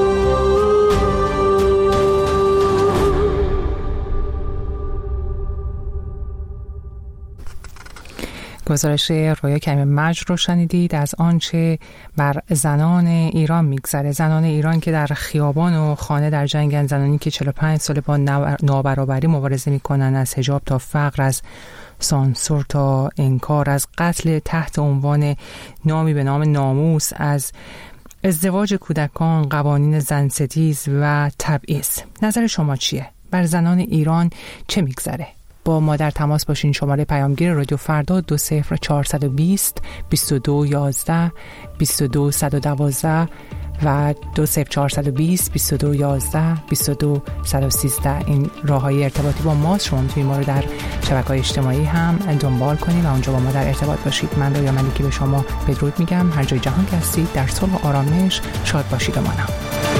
گزارش رویا کریمی مجد رو شنیدید از آنچه بر زنان ایران میگذره. زنان ایران که در خیابان و خانه در جنگن، زنانی که چهل و پنج سال با نابرابری مبارزه میکنن، از حجاب تا فقر، از سانسور تا انکار، از قتل تحت عنوان نامی به نام ناموس، از ازدواج کودکان، قوانین زنستیز و تبعیض. نظر شما چیه؟ بر زنان ایران چه میگذره؟ با ما در تماس باشین. شماره پیامگیر رادیو فردا دو صفر چهارصد و بیست بیست و دو یازده بیست و دو صد و دوازده و دو صفر چهارصد و بیست بیست و دو یازده بیست و دو صد و سیزده. این راههای ارتباطی با ماست. شما میتونید ما رو در شبکه‌های اجتماعی هم دنبال کنید و اونجا با ما در ارتباط باشید. من رویا ملیکی به شما بدرود میگم. هر جای جهان که هستید در صلح و آرامش شاد باشید و مانم.